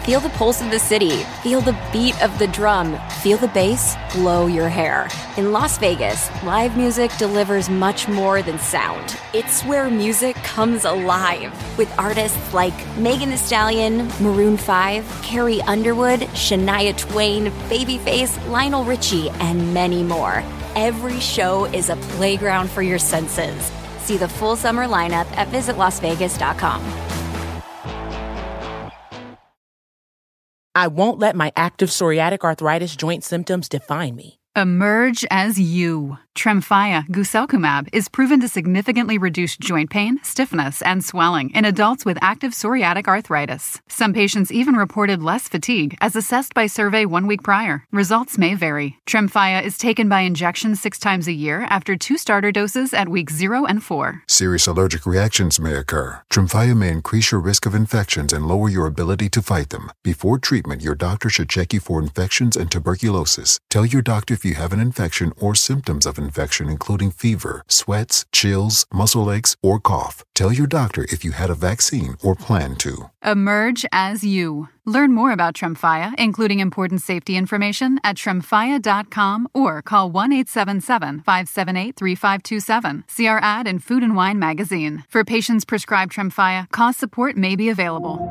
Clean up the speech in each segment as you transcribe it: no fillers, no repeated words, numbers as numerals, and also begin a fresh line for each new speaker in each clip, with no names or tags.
Feel the pulse of the city. Feel the beat of the drum. Feel the bass blow your hair. In Las Vegas, live music delivers much more than sound. It's where music comes alive with artists like Megan Thee Stallion, Maroon 5, Carrie Underwood, Shania Twain, Babyface, Lionel Richie, and many more. Every show is a playground for your senses. See the full summer lineup at visitlasvegas.com.
I won't let my active psoriatic arthritis joint symptoms define me.
Emerge as you. Tremfya guselkumab is proven to significantly reduce joint pain, stiffness, and swelling in adults with active psoriatic arthritis. Some patients even reported less fatigue as assessed by survey 1 week prior. Results may vary. Tremfya is taken by injection 6 times a year after 2 starter doses at weeks 0 and 4.
Serious allergic reactions may occur. Tremfya may increase your risk of infections and lower your ability to fight them. Before treatment, your doctor should check you for infections and tuberculosis. Tell your doctor if you have an infection or symptoms of infection, including fever, sweats, chills, muscle aches, or cough. Tell your doctor if you had a vaccine or plan to.
Emerge as you. Learn more about Tremfya, including important safety information, at tremfya.com or call 1-877-578-3527. See our ad in Food and Wine magazine. For patients prescribed Tremfya, cost support may be available.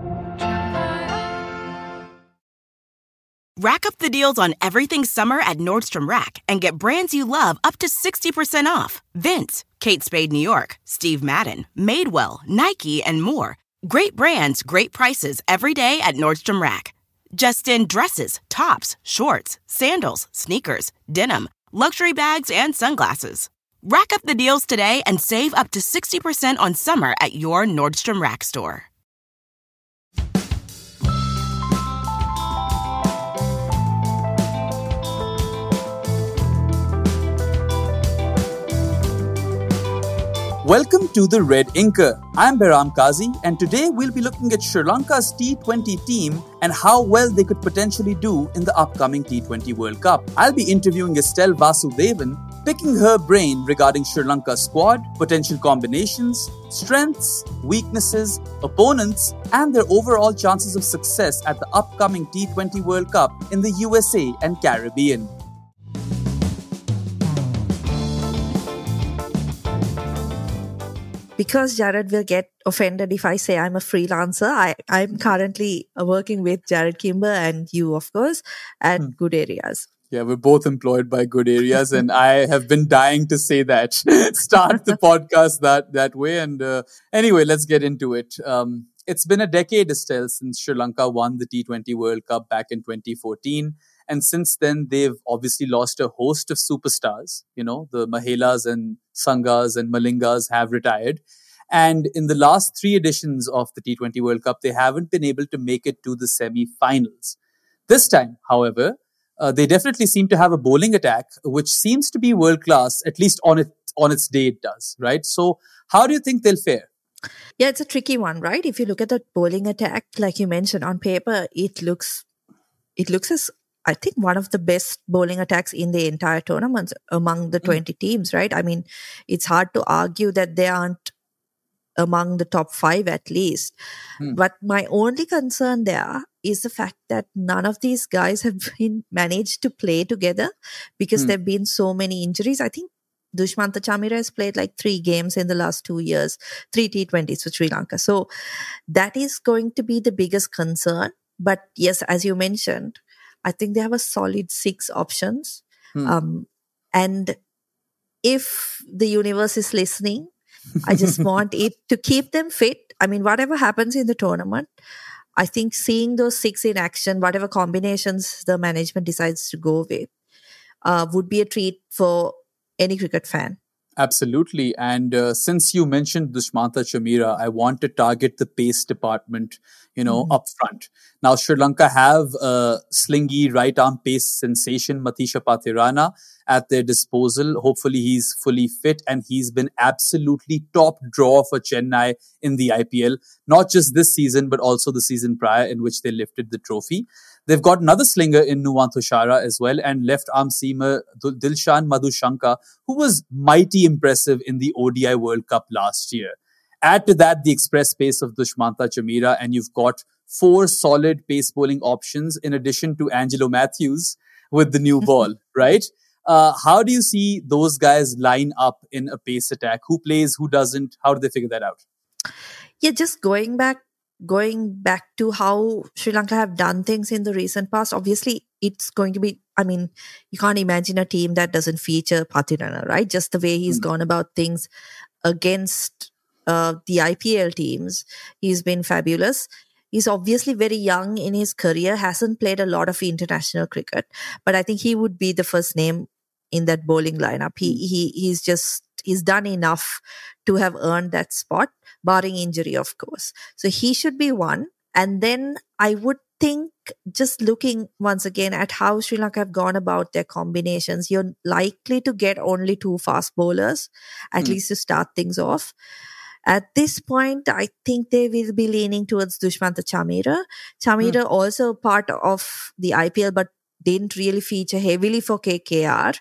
Rack up the deals on everything summer at Nordstrom Rack and get brands you love up to 60% off. Vince, Kate Spade New York, Steve Madden, Madewell, Nike, and more. Great brands, great prices every day at Nordstrom Rack. Just in dresses, tops, shorts, sandals, sneakers, denim, luxury bags, and sunglasses. Rack up the deals today and save up to 60% on summer at your Nordstrom Rack store.
Welcome to the Red Inker. I'm Behram Kazi, and today we'll be looking at Sri Lanka's T20 team and how well they could potentially do in the upcoming T20 World Cup. I'll be interviewing Estelle Vasudevan, picking her brain regarding Sri Lanka's squad, potential combinations, strengths, weaknesses, opponents, and their overall chances of success at the upcoming T20 World Cup in the USA and Caribbean.
Because Jared will get offended if I say I'm a freelancer, I'm currently working with Jared Kimber and you, of course, at Good Areas.
Yeah, we're both employed by Good Areas, and I have been dying to say that. Start the podcast that way. And anyway, let's get into it. It's been a decade, Estelle, since Sri Lanka won the T20 World Cup back in 2014. And since then, they've obviously lost a host of superstars. You know, the Mahelas and Sangas and Malingas have retired. And in the last 3 editions of the T20 World Cup, they haven't been able to make it to the semi-finals. This time, however, they definitely seem to have a bowling attack, which seems to be world-class, at least on its day it does, right? So how do you think they'll fare?
Yeah, it's a tricky one, right? If you look at the bowling attack, like you mentioned, on paper, it looks as, I think, one of the best bowling attacks in the entire tournament among the 20 teams, right? I mean, it's hard to argue that they aren't among the top 5 at least. But my only concern there is the fact that none of these guys have been managed to play together because there have been so many injuries. I think Dushmantha Chameera has played like 3 games in the last 2 years, 3 T20s for Sri Lanka. So that is going to be the biggest concern. But yes, as you mentioned, I think they have a solid 6 options. And if the universe is listening, I just want it to keep them fit. I mean, whatever happens in the tournament, I think seeing those 6 in action, whatever combinations the management decides to go with, would be a treat for any cricket fan.
Absolutely. And since you mentioned Dushmantha Chameera, I want to target the pace department, up front. Now, Sri Lanka have slingy right-arm pace sensation Matisha Pathirana at their disposal. Hopefully, he's fully fit, and he's been absolutely top draw for Chennai in the IPL. Not just this season, but also the season prior in which they lifted the trophy. They've got another slinger in Nuwan Thushara as well, and left-arm seamer Dilshan Madhushanka, who was mighty impressive in the ODI World Cup last year. Add to that the express pace of Dushmantha Chameera, and you've got 4 solid pace bowling options in addition to Angelo Matthews with the new ball, right? How do you see those guys line up in a pace attack? Who plays, who doesn't? How do they figure that out?
Yeah, just going back to how Sri Lanka have done things in the recent past. Obviously, it's going to be, I mean, you can't imagine a team that doesn't feature Pathirana, right? Just the way he's gone about things against the IPL teams. He's been fabulous. He's obviously very young in his career, hasn't played a lot of international cricket, but I think he would be the first name in that bowling lineup. He's done enough to have earned that spot, barring injury, of course. So he should be one. And then I would think, just looking once again at how Sri Lanka have gone about their combinations, you're likely to get only 2 fast bowlers, at least to start things off. At this point, I think they will be leaning towards Dushmantha Chameera. Chameera also part of the IPL, but didn't really feature heavily for KKR.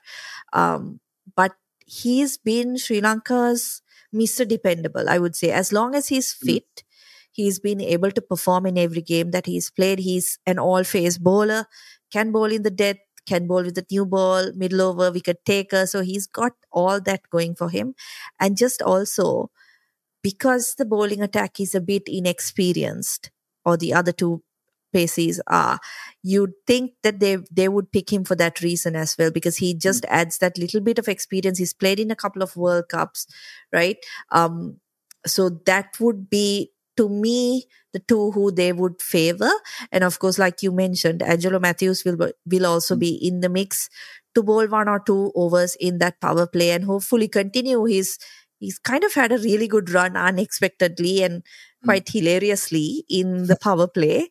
But he's been Sri Lanka's Mr. Dependable, I would say. As long as he's fit, he's been able to perform in every game that he's played. He's an all-phase bowler, can bowl in the death, can bowl with the new ball, middle over, wicket taker. So he's got all that going for him. And just also, because the bowling attack is a bit inexperienced, or the other 2 paces are, you'd think that they would pick him for that reason as well, because he just adds that little bit of experience. He's played in a couple of World Cups, right? So that would be, to me, the 2 who they would favor. And of course, like you mentioned, Angelo Matthews will also be in the mix to bowl 1 or 2 overs in that power play and hopefully continue He's kind of had a really good run unexpectedly and quite hilariously in the power play.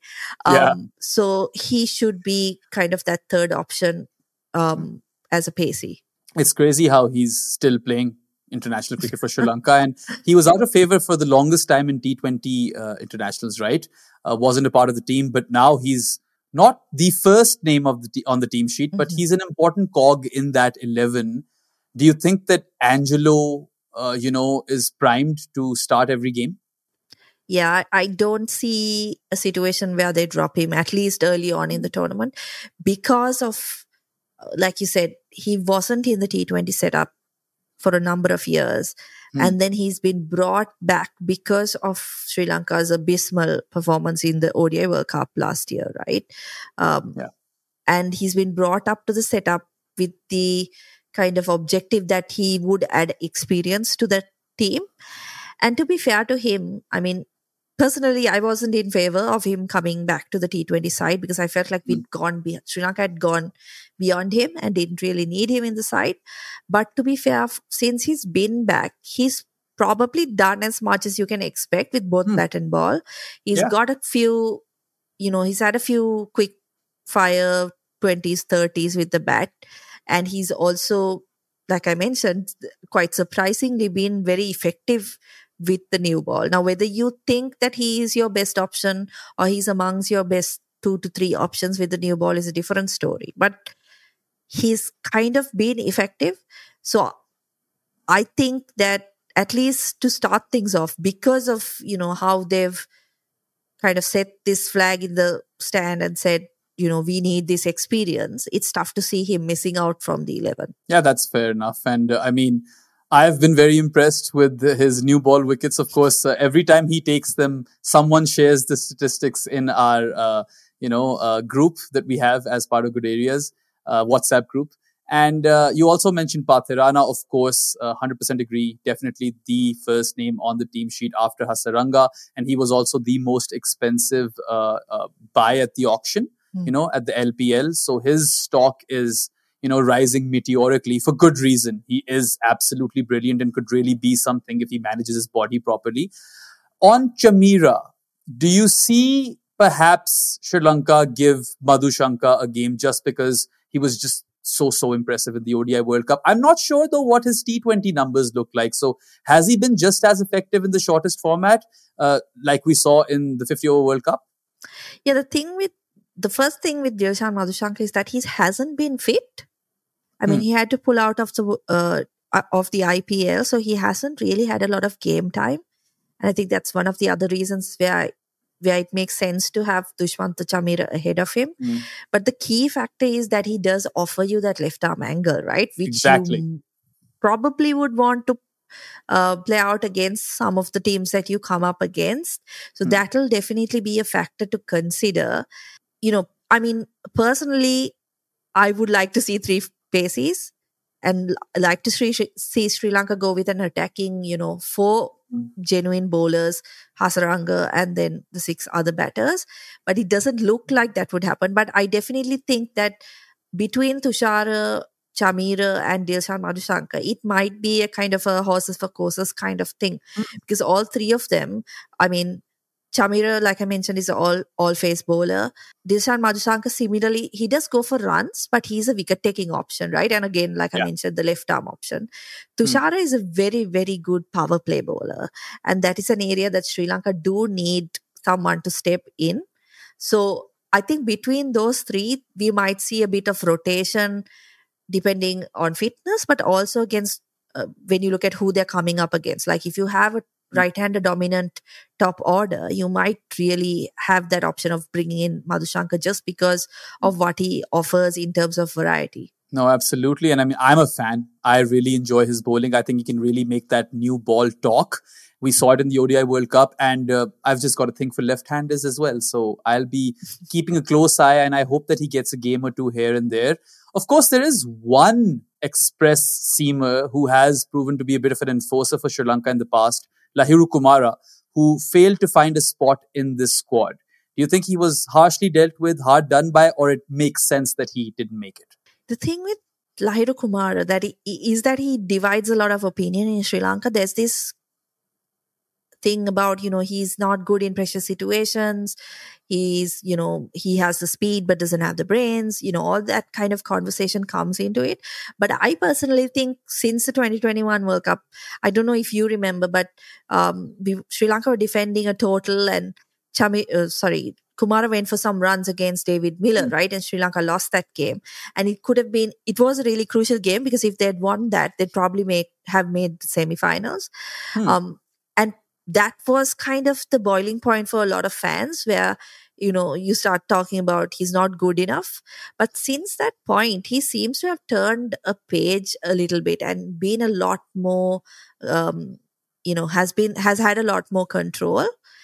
So he should be kind of that third option as a pacey.
It's crazy how he's still playing international cricket for Sri Lanka. And he was out of favour for the longest time in T20 internationals, right? Wasn't a part of the team, but now he's not the first name of on the team sheet, but he's an important cog in that 11. Do you think that Angelo is primed to start every game?
Yeah, I don't see a situation where they drop him, at least early on in the tournament, because of, like you said, he wasn't in the T20 setup for a number of years. And then he's been brought back because of Sri Lanka's abysmal performance in the ODI World Cup last year, right? And he's been brought up to the setup with the kind of objective that he would add experience to the team. And to be fair to him, I mean, personally, I wasn't in favor of him coming back to the T20 side because I felt like Sri Lanka had gone beyond him and didn't really need him in the side. But to be fair, since he's been back, he's probably done as much as you can expect with both bat and ball. He's got a few, he's had a few quick fire 20s, 30s with the bat. And he's also, like I mentioned, quite surprisingly been very effective with the new ball. Now, whether you think that he is your best option or he's amongst your best 2 to 3 options with the new ball is a different story. But he's kind of been effective. So I think that at least to start things off, because of, how they've kind of set this flag in the stand and said, we need this experience, it's tough to see him missing out from the 11.
Yeah, that's fair enough. And I've been very impressed with his new ball wickets. Of course, every time he takes them, someone shares the statistics in our, group that we have as part of Good Areas, WhatsApp group. And you also mentioned Pathirana, of course, 100% agree. Definitely the first name on the team sheet after Hasaranga. And he was also the most expensive buy at the auction. At the LPL. So his stock is, rising meteorically for good reason. He is absolutely brilliant and could really be something if he manages his body properly. On Chameera, do you see perhaps Sri Lanka give Madhushanka a game just because he was just so impressive in the ODI World Cup? I'm not sure though what his T20 numbers look like. So has he been just as effective in the shortest format like we saw in the 50-over World Cup?
Yeah, the first thing with Dilshan Madhushanka is that he hasn't been fit. I mean, he had to pull out of the IPL, so he hasn't really had a lot of game time. And I think that's one of the other reasons where where it makes sense to have Dushmantha Chameera ahead of him. But the key factor is that he does offer you that left arm angle, right? Which
Exactly.
you probably would want to play out against some of the teams that you come up against. So that will definitely be a factor to consider. I mean, personally, I would like to see 3 paces and like to see Sri Lanka go with an attacking, 4 genuine bowlers, Hasaranga, and then the 6 other batters. But it doesn't look like that would happen. But I definitely think that between Tushara, Chameera and Dilshan Madushanka, it might be a kind of a horses for courses kind of thing. Because all 3 of them, I mean, Chameera, like I mentioned, is an all-face bowler. Dilshan Madushanka, similarly, he does go for runs, but he's a wicket-taking option, right? And again, like I mentioned, the left-arm option. Tushara is a very, very good power play bowler. And that is an area that Sri Lanka do need someone to step in. So I think between those 3, we might see a bit of rotation depending on fitness, but also against when you look at who they're coming up against. Like if you have a right-hander dominant top order, you might really have that option of bringing in Madushanka just because of what he offers in terms of variety.
No, absolutely. And I mean, I'm a fan. I really enjoy his bowling. I think he can really make that new ball talk. We saw it in the ODI World Cup, and I've just got a thing for left-handers as well. So I'll be keeping a close eye, and I hope that he gets a game or 2 here and there. Of course, there is one express seamer who has proven to be a bit of an enforcer for Sri Lanka in the past, Lahiru Kumara, who failed to find a spot in this squad. Do you think he was harshly dealt with, hard done by, or it makes sense that he didn't make it?
The thing with Lahiru Kumara that he divides a lot of opinion in Sri Lanka. There's this thing about, he's not good in pressure situations. He's, he has the speed but doesn't have the brains. All that kind of conversation comes into it. But I personally think since the 2021 World Cup, I don't know if you remember, but Sri Lanka were defending a total and Kumara went for some runs against David Miller, right? And Sri Lanka lost that game. And it was a really crucial game because if they'd won that, they'd probably have made the semi-finals. And that was kind of the boiling point for a lot of fans where, you start talking about he's not good enough. But since that point, he seems to have turned a page a little bit and been a lot more, has had a lot more control.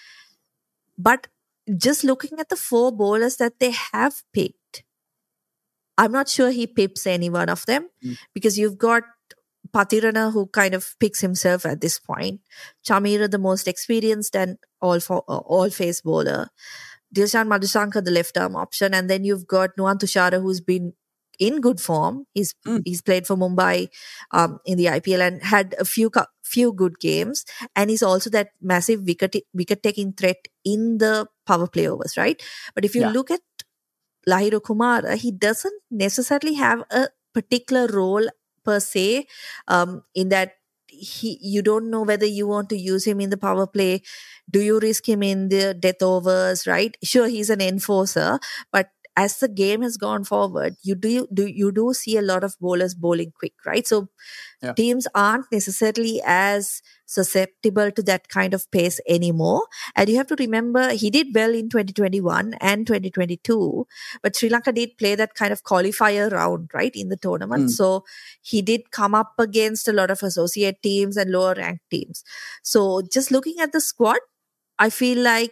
But just looking at the 4 bowlers that they have picked, I'm not sure he pips any one of them because you've got Pathirana, who kind of picks himself at this point. Chameera, the most experienced and all-face bowler. Dilshan Madushanka, the left-arm option. And then you've got Nuwan Tushara, who's been in good form. He's played for Mumbai in the IPL and had a few good games. And he's also that massive wicket-taking threat in the power play overs, right? But if you look at Lahiru Kumara, he doesn't necessarily have a particular role per se, in that you don't know whether you want to use him in the power play. Do you risk him in the death overs, right? Sure, he's an enforcer, but as the game has gone forward, you do see a lot of bowlers bowling quick, right? So teams aren't necessarily as susceptible to that kind of pace anymore. And you have to remember, he did well in 2021 and 2022, but Sri Lanka did play that kind of qualifier round, right, in the tournament. So he did come up against a lot of associate teams and lower ranked teams. So just looking at the squad, I feel like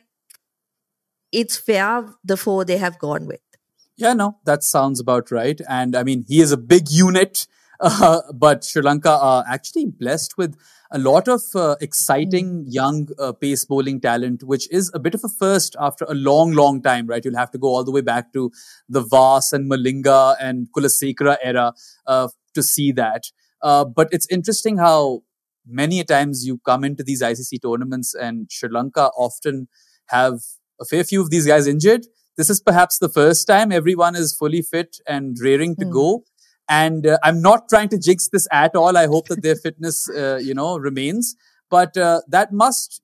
it's fair, the 4 they have gone with.
Yeah, no, that sounds about right. And I mean, he is a big unit, but Sri Lanka are actually blessed with a lot of exciting young pace bowling talent, which is a bit of a first after a long, long time, right? You'll have to go all the way back to the Vas and Malinga and Kulasekara era to see that. But it's interesting how many a times you come into these ICC tournaments and Sri Lanka often have a fair few of these guys injured. This is perhaps the first time everyone is fully fit and raring to go. And I'm not trying to jinx this at all. I hope that their fitness, remains. But that must,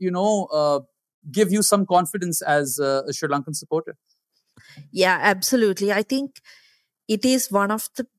give you some confidence as a Sri Lankan supporter.
Yeah, absolutely. I think it is one of the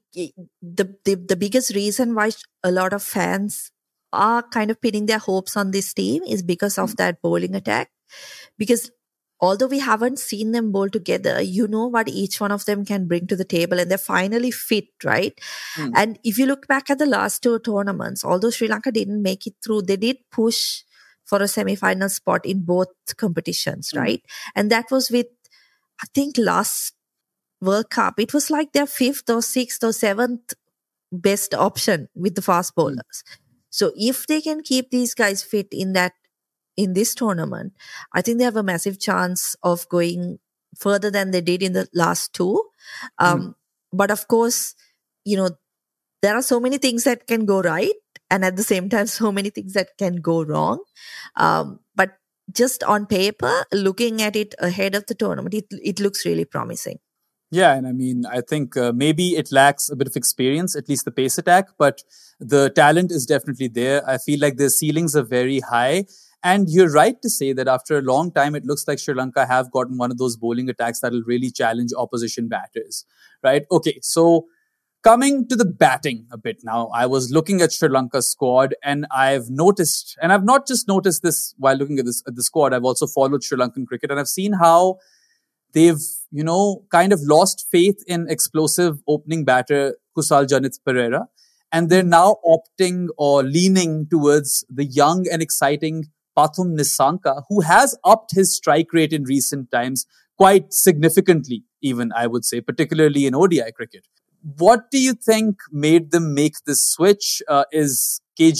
biggest reason why a lot of fans are kind of pinning their hopes on this team is because of that bowling attack. Because although we haven't seen them bowl together, you know what each one of them can bring to the table, and they're finally fit, right? And if you look back at the last two tournaments, although Sri Lanka didn't make it through, they did push for a semi-final spot in both competitions, right? And that was with, I think, last World Cup, it was like their 5th or 6th or 7th best option with the fast bowlers. So if they can keep these guys fit in this tournament, I think they have a massive chance of going further than they did in the last two. But of course, there are so many things that can go right, and at the same time, so many things that can go wrong. But just on paper, looking at it ahead of the tournament, it looks really promising.
Yeah, and I mean, I think maybe it lacks a bit of experience, at least the pace attack, but the talent is definitely there. I feel like their ceilings are very high. And you're right to say that after a long time, it looks like Sri Lanka have gotten one of those bowling attacks that will really challenge opposition batters, right? Okay, so coming to the batting a bit now, I was looking at Sri Lanka's squad and I've noticed, and I've not just noticed this while looking at the squad, I've also followed Sri Lankan cricket and I've seen how they've, kind of lost faith in explosive opening batter Kusal Janith Perera. And they're now opting or leaning towards the young and exciting Pathum Nissanka, who has upped his strike rate in recent times quite significantly, even, I would say, particularly in ODI cricket. What do you think made them make this switch? Is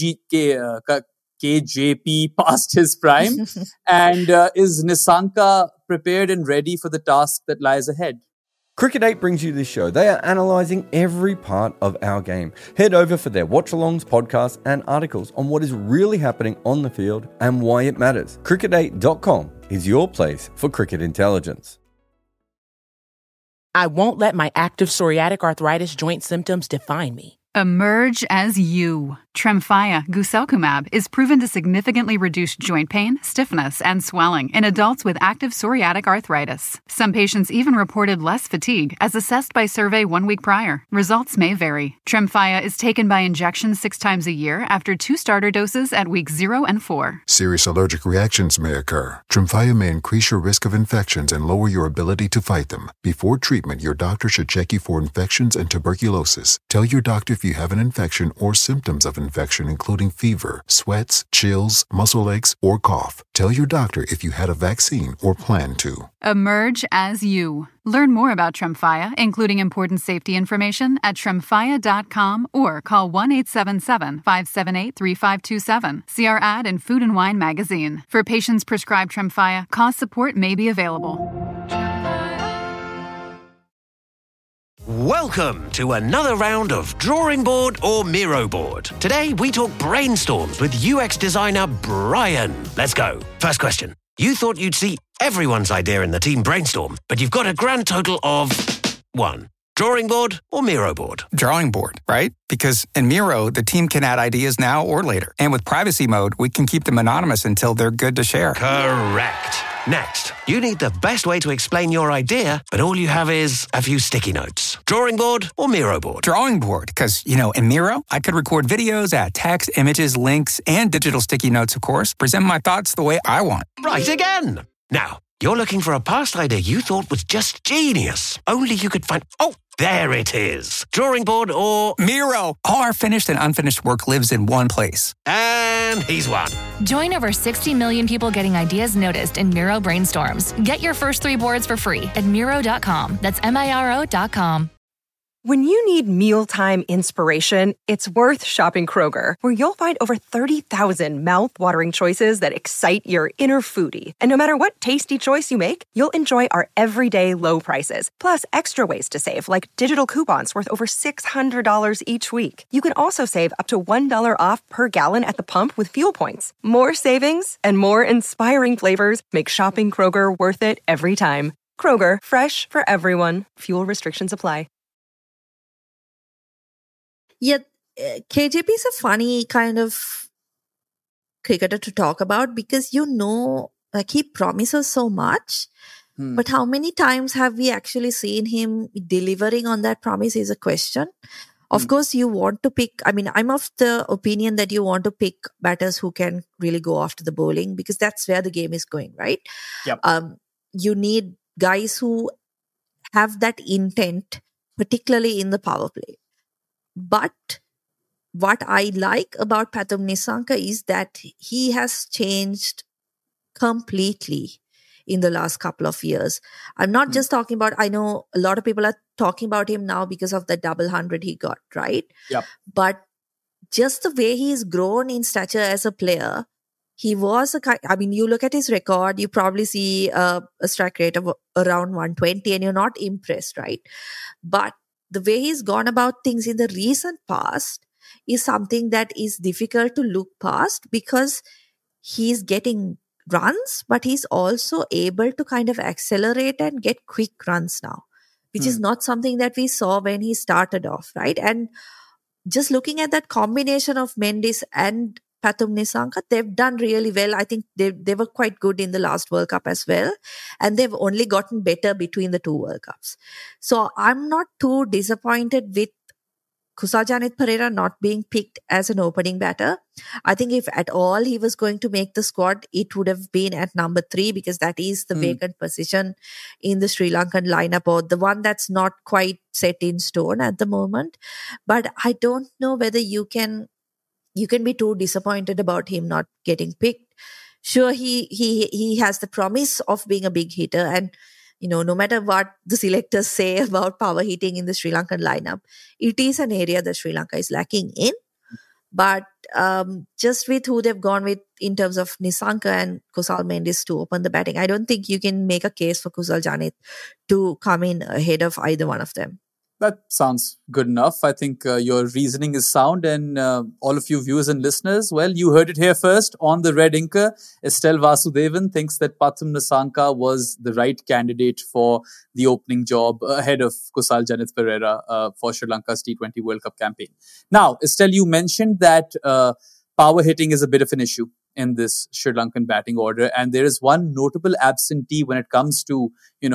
KJP past his prime? And is Nissanka prepared and ready for the task that lies ahead?
Cricket8 brings you this show. They are analysing every part of our game. Head over for their watch-alongs, podcasts and articles on what is really happening on the field and why it matters. Cricket8.com is your place for cricket intelligence.
I won't let my active psoriatic arthritis joint symptoms define me.
Emerge as you. Tremfya guselkumab is proven to significantly reduce joint pain, stiffness, and swelling in adults with active psoriatic arthritis. Some patients even reported less fatigue as assessed by survey 1 week prior. Results may vary. Tremfya is taken by injection 6 times a year after 2 starter doses at weeks 0 and 4.
Serious allergic reactions may occur. Tremfya may increase your risk of infections and lower your ability to fight them. Before treatment, your doctor should check you for infections and tuberculosis. Tell your doctor if you have an infection or symptoms of infection, including fever, sweats, chills, muscle aches, or cough. Tell your doctor if you had a vaccine or plan to.
Emerge as you. Learn more about Tremfya, including important safety information, at tremfya.com or call 1-877-578-3527. See our ad in Food and Wine magazine. For patients prescribed Tremfya, cost support may be available.
Welcome to another round of Drawing Board or Miro Board. Today we talk brainstorms with UX designer Brian. Let's go. First question. You thought you'd see everyone's idea in the team brainstorm, but you've got a grand total of 1. Drawing board or Miro board?
Drawing board, right? Because in Miro, the team can add ideas now or later. And with privacy mode, we can keep them anonymous until they're good to share.
Correct. Next, you need the best way to explain your idea, but all you have is a few sticky notes. Drawing board or Miro board?
Drawing board, because, in Miro, I could record videos, add text, images, links, and digital sticky notes, of course, present my thoughts the way I want.
Right again. Now, you're looking for a past idea you thought was just genius. Only you could find... Oh, there it is. Drawing board or...
Miro. All our finished and unfinished work lives in one place.
And he's won.
Join over 60 million people getting ideas noticed in Miro Brainstorms. Get your first 3 boards for free at Miro.com. That's Miro.com.
When you need mealtime inspiration, it's worth shopping Kroger, where you'll find over 30,000 mouth-watering choices that excite your inner foodie. And no matter what tasty choice you make, you'll enjoy our everyday low prices, plus extra ways to save, like digital coupons worth over $600 each week. You can also save up to $1 off per gallon at the pump with fuel points. More savings and more inspiring flavors make shopping Kroger worth it every time. Kroger, fresh for everyone. Fuel restrictions apply.
Yeah, KJP is a funny kind of cricketer to talk about because he promises so much, but how many times have we actually seen him delivering on that promise is a question. Of course, you want to pick, I'm of the opinion that you want to pick batters who can really go after the bowling because that's where the game is going, right?
Yep.
you need guys who have that intent, particularly in the power play. But what I like about Pathum Nissanka is that he has changed completely in the last couple of years. I'm not just talking about, I know a lot of people are talking about him now because of the double 100 he got, right?
Yep.
But just the way he's grown in stature as a player, he was you look at his record, you probably see a strike rate of around 120 and you're not impressed, right? But the way he's gone about things in the recent past is something that is difficult to look past, because he's getting runs, but he's also able to kind of accelerate and get quick runs now, which is not something that we saw when he started off, right? And just looking at that combination of Mendes and Pathum Nissanka, they've done really well. I think they were quite good in the last World Cup as well. And they've only gotten better between the two World Cups. So I'm not too disappointed with Kusal Perera not being picked as an opening batter. I think if at all he was going to make the squad, it would have been at number 3, because that is the vacant position in the Sri Lankan lineup, or the one that's not quite set in stone at the moment. But I don't know whether you can be too disappointed about him not getting picked. Sure, he has the promise of being a big hitter, and no matter what the selectors say about power hitting in the Sri Lankan lineup, it is an area that Sri Lanka is lacking in. But just with who they've gone with in terms of Nissanka and Kusal Mendes to open the batting, I don't think you can make a case for Kusal Janit to come in ahead of either one of them.
That sounds good enough. I think your reasoning is sound, and all of you viewers and listeners, well, you heard it here first on the Red Inker. Estelle Vasudevan thinks that Pathum Nissanka was the right candidate for the opening job ahead of Kusal Janit Perera for Sri Lanka's T20 World Cup campaign. Now, Estelle, you mentioned that power hitting is a bit of an issue in this Sri Lankan batting order. And there is one notable absentee when it comes to,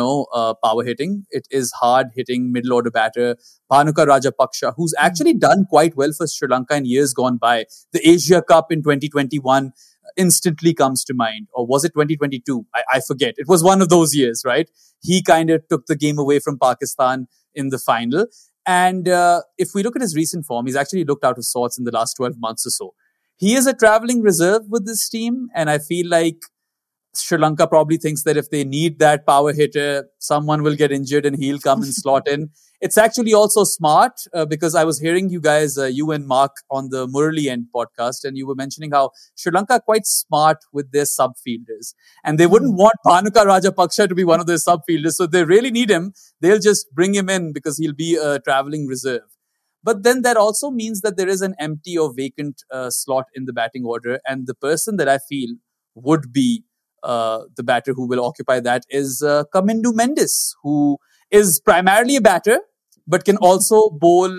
power hitting. It is hard-hitting middle order batter Bhanuka Rajapaksa, who's actually done quite well for Sri Lanka in years gone by. The Asia Cup in 2021 instantly comes to mind. Or was it 2022? I forget. It was one of those years, right? He kind of took the game away from Pakistan in the final. And if we look at his recent form, he's actually looked out of sorts in the last 12 months or so. He is a traveling reserve with this team, and I feel like Sri Lanka probably thinks that if they need that power hitter, someone will get injured and he'll come and slot in. It's actually also smart because I was hearing you guys, you and Mark, on the Murali End podcast, and you were mentioning how Sri Lanka are quite smart with their sub-fielders. And they wouldn't want Bhanuka Rajapaksa to be one of their sub-fielders. So if they really need him, they'll just bring him in because he'll be a traveling reserve. But then that also means that there is an empty or vacant slot in the batting order. And the person that I feel would be the batter who will occupy that is Kamindu Mendes, who is primarily a batter, but can also bowl,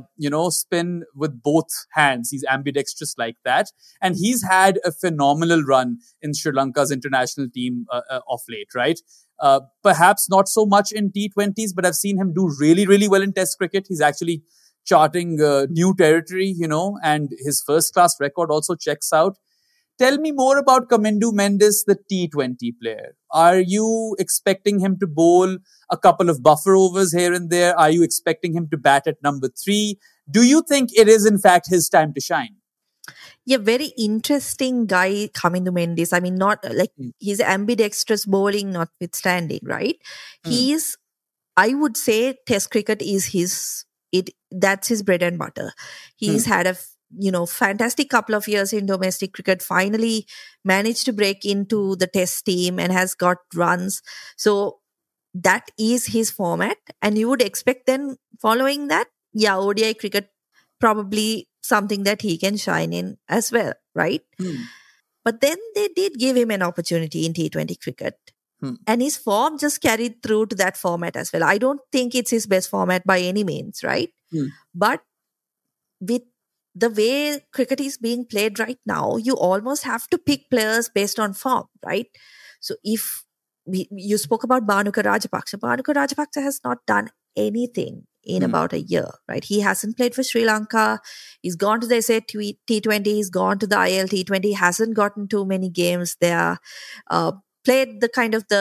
spin with both hands. He's ambidextrous like that. And he's had a phenomenal run in Sri Lanka's international team of late, right? Perhaps not so much in T20s, but I've seen him do really, really well in Test cricket. He's actually charting new territory, and his first-class record also checks out. Tell me more about Kamindu Mendes, the T20 player. Are you expecting him to bowl a couple of buffer overs here and there? Are you expecting him to bat at number 3? Do you think it is, in fact, his time to shine?
Yeah, very interesting guy, Kamindu Mendes. I mean, not like he's ambidextrous bowling notwithstanding, right? He's, I would say, Test cricket is that's his bread and butter. He's had a fantastic couple of years in domestic cricket, finally managed to break into the Test team and has got runs. So that is his format. And you would expect then following that, ODI cricket probably something that he can shine in as well, right? But then they did give him an opportunity in T20 cricket. And his form just carried through to that format as well. I don't think it's his best format by any means, right? But with the way cricket is being played right now, you almost have to pick players based on form, right? So if you spoke about Bhanuka Rajapaksa has not done anything in about a year, right? He hasn't played for Sri Lanka. He's gone to the SA T20. He's gone to the IL T20. Hasn't gotten too many games there. Played the kind of the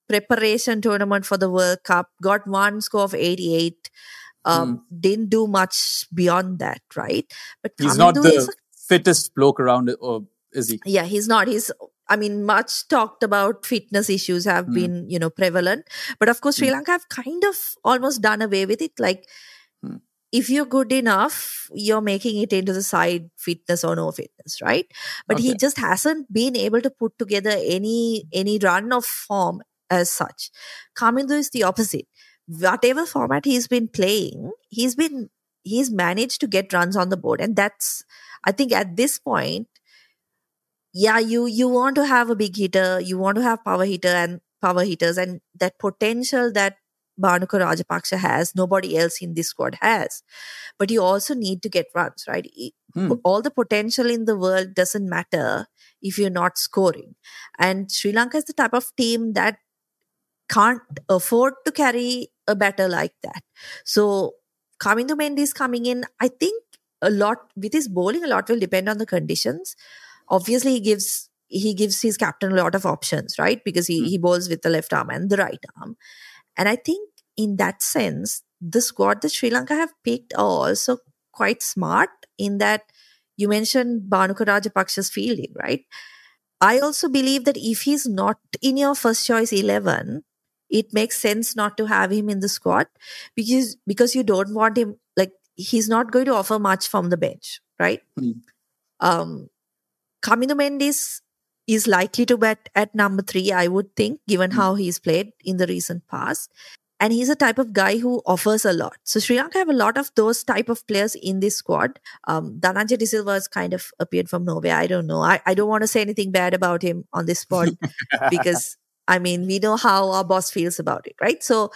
preparation tournament for the World Cup, got one score of 88. Didn't do much beyond that, right? But
he's not the fittest bloke around, or is he?
Yeah, he's not. Much talked about fitness issues have been, prevalent. But of course, Sri Lanka have kind of almost done away with it. Like, if you're good enough, you're making it into the side, fitness or no fitness, right? But he just hasn't been able to put together any run of form as such. Kamindu is the opposite. Whatever format he's been playing, he's managed to get runs on the board. And that's, I think at this point, you want to have a big hitter, you want to have power hitters, and that potential that Bhanuka Rajapaksa has, nobody else in this squad has. But you also need to get runs, right? All the potential in the world doesn't matter if you're not scoring. And Sri Lanka is the type of team that can't afford to carry a batter like that. So Kamindu Mendis coming in, I think a lot with his bowling, a lot will depend on the conditions. Obviously, he gives his captain a lot of options, right? Because he bowls with the left arm and the right arm. And I think in that sense, the squad that Sri Lanka have picked are also quite smart in that you mentioned Bhanuka Rajapaksa's fielding, right? I also believe that if he's not in your first choice 11, it makes sense not to have him in the squad because you don't want him, like, he's not going to offer much from the bench, right? Kamindu Mendis is likely to bat at number 3, I would think, given how he's played in the recent past. And he's a type of guy who offers a lot. So Sri Lanka have a lot of those type of players in this squad. Dhananjaya De Silva has kind of appeared from nowhere. I don't know. I don't want to say anything bad about him on this spot because, we know how our boss feels about it, right? So,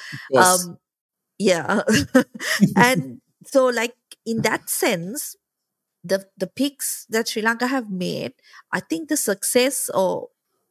yeah. And so, like, in that sense, the picks that Sri Lanka have made, I think the success or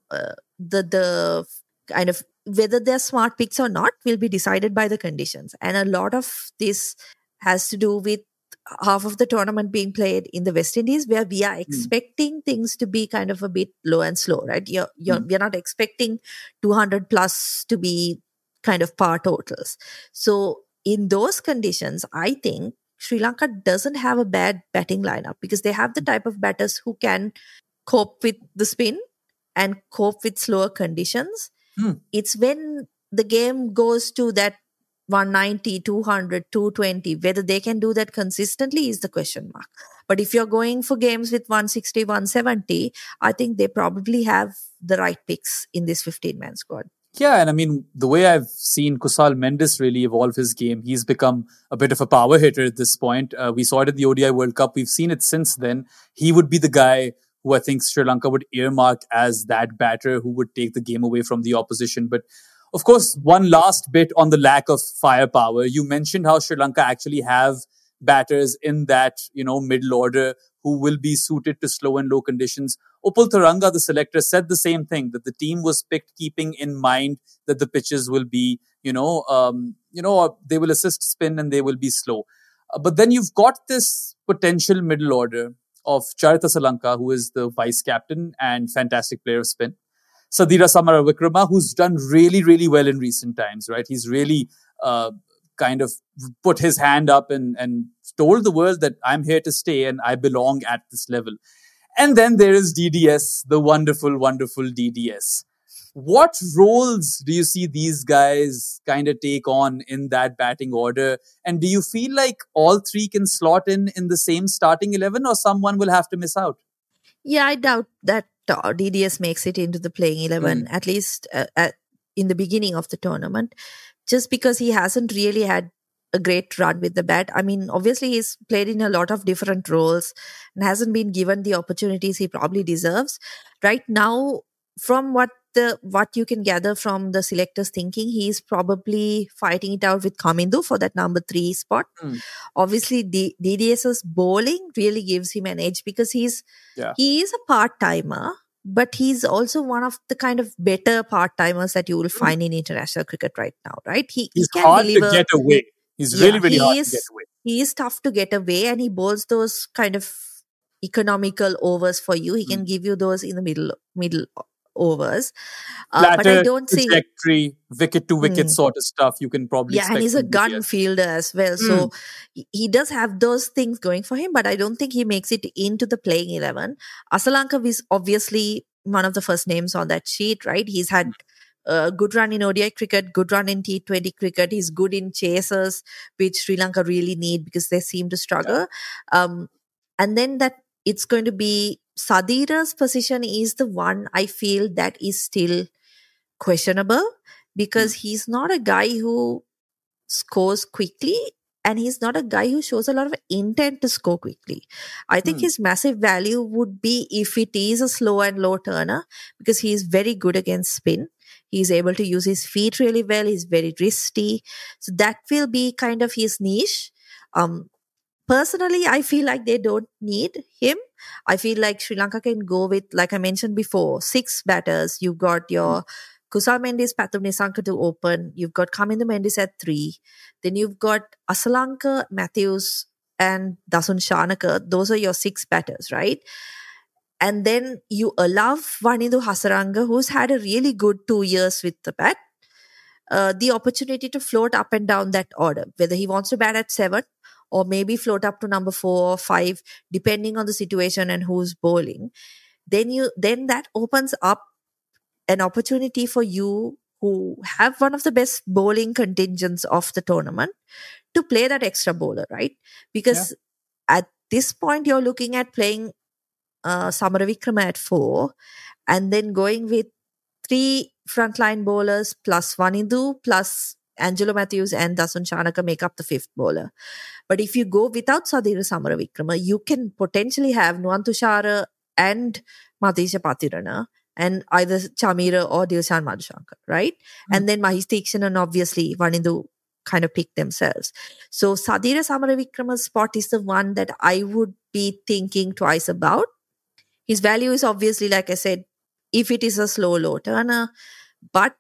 the kind of whether they're smart picks or not will be decided by the conditions. And a lot of this has to do with half of the tournament being played in the West Indies, where we are expecting things to be kind of a bit low and slow, right? We're not expecting 200 plus to be kind of par totals. So in those conditions, I think Sri Lanka doesn't have a bad batting lineup because they have the type of batters who can cope with the spin and cope with slower conditions. It's when the game goes to that 190, 200, 220, whether they can do that consistently is the question mark. But if you're going for games with 160, 170, I think they probably have the right picks in this 15-man squad.
Yeah, and the way I've seen Kusal Mendis really evolve his game, he's become a bit of a power hitter at this point. We saw it at the ODI World Cup. We've seen it since then. He would be the guy who I think Sri Lanka would earmark as that batter who would take the game away from the opposition. But of course, one last bit on the lack of firepower. You mentioned how Sri Lanka actually have batters in that, middle order who will be suited to slow and low conditions. Upul Tharanga, the selector, said the same thing, that the team was picked keeping in mind that the pitches will be, they will assist spin and they will be slow. But then you've got this potential middle order of Charitha Salanka, who is the vice captain and fantastic player of spin. Sadira Samaravikrama, who's done really, really well in recent times, right? He's really kind of put his hand up and told the world that I'm here to stay and I belong at this level. And then there is DDS, the wonderful, wonderful DDS. What roles do you see these guys kind of take on in that batting order? And do you feel like all three can slot in the same starting 11 or someone will have to miss out?
Yeah, I doubt that DDS makes it into the playing 11, at least in the beginning of the tournament, just because he hasn't really had a great run with the bat. Obviously he's played in a lot of different roles and hasn't been given the opportunities he probably deserves. Right now, from what you can gather from the selectors thinking, he's probably fighting it out with Kamindu for that number 3 spot. Obviously, DDS's bowling really gives him an edge because he is a part-timer, but he's also one of the kind of better part-timers that you will find in international cricket right now, right? He's can
hard
deliver.
To get away. He's really, really hard to get away.
He is tough to get away, and he bowls those kind of economical overs for you. He can give you those in the middle overs. But I don't see...
trajectory, wicket-to-wicket sort of stuff you can probably expect.
And he's a gun fielder as well. So he does have those things going for him, but I don't think he makes it into the playing 11. Asalanka is obviously one of the first names on that sheet, right? He's had a good run in ODI cricket, good run in T20 cricket. He's good in chasers, which Sri Lanka really need because they seem to struggle. And then that it's going to be Sadira's position is the one I feel that is still questionable because he's not a guy who scores quickly and he's not a guy who shows a lot of intent to score quickly. I think his massive value would be if it is a slow and low turner because he's very good against spin. He's able to use his feet really well. He's very wristy. So that will be kind of his niche. Personally, I feel like they don't need him. I feel like Sri Lanka can go with, like I mentioned before, 6 batters. You've got your Kusal Mendis, Pathum Nissanka to open. You've got Kamindu Mendis at 3. Then you've got Asalanka, Matthews and Dasun Shanaka. Those are your 6 batters, right? And then you allow Wanindu Hasaranga, who's had a really good 2 years with the bat, the opportunity to float up and down that order, whether he wants to bat at 7 or maybe float up to number 4 or 5, depending on the situation and who's bowling. Then that opens up an opportunity for you who have one of the best bowling contingents of the tournament to play that extra bowler, right? Because at this point, you're looking at playing Samaravikrama at 4 and then going with 3 frontline bowlers plus Wanindu plus Angelo Matthews and Dasun Shanaka make up the 5th bowler. But if you go without Sadira Samaravikrama, you can potentially have Nuwan Tushara and Matisha Pathirana and either Chamira or Dilshan Madhushankar, right? And then Mahesh Theekshana and obviously Wanindu kind of pick themselves. So Sadira Samaravikrama's spot is the one that I would be thinking twice about. His value is obviously, like I said, if it is a slow, low turner, but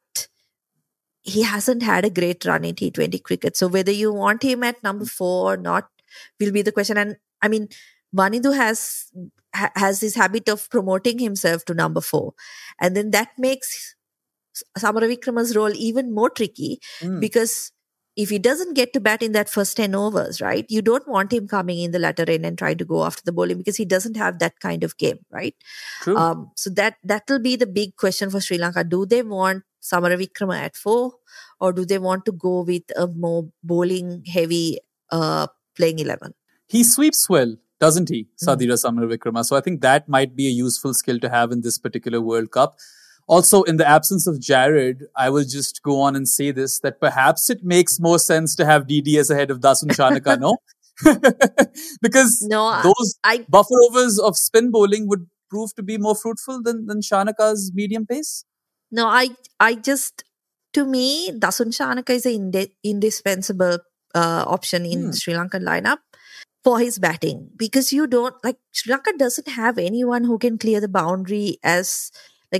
he hasn't had a great run in T20 cricket. So whether you want him at number 4 or not will be the question. And I mean, Wanindu has this habit of promoting himself to number 4. And then that makes Samaravikrama's role even more tricky because if he doesn't get to bat in that first 10 overs, right, you don't want him coming in the latter end and trying to go after the bowling because he doesn't have that kind of game, right?
True.
So that will be the big question for Sri Lanka. Do they want Samaravikrama at 4 or do they want to go with a more bowling heavy playing 11?
He sweeps well, doesn't he, Sadira Samaravikrama? So I think that might be a useful skill to have in this particular World Cup. Also, in the absence of Jared, I will just go on and say this, that perhaps it makes more sense to have DDS ahead of Dasun Shanaka, no? Because those buffer overs of spin bowling would prove to be more fruitful than Shanaka's medium pace.
No, I just, to me, Dasun Shanaka is an indispensable option in Sri Lankan lineup for his batting. Because you don't, like, Sri Lanka doesn't have anyone who can clear the boundary as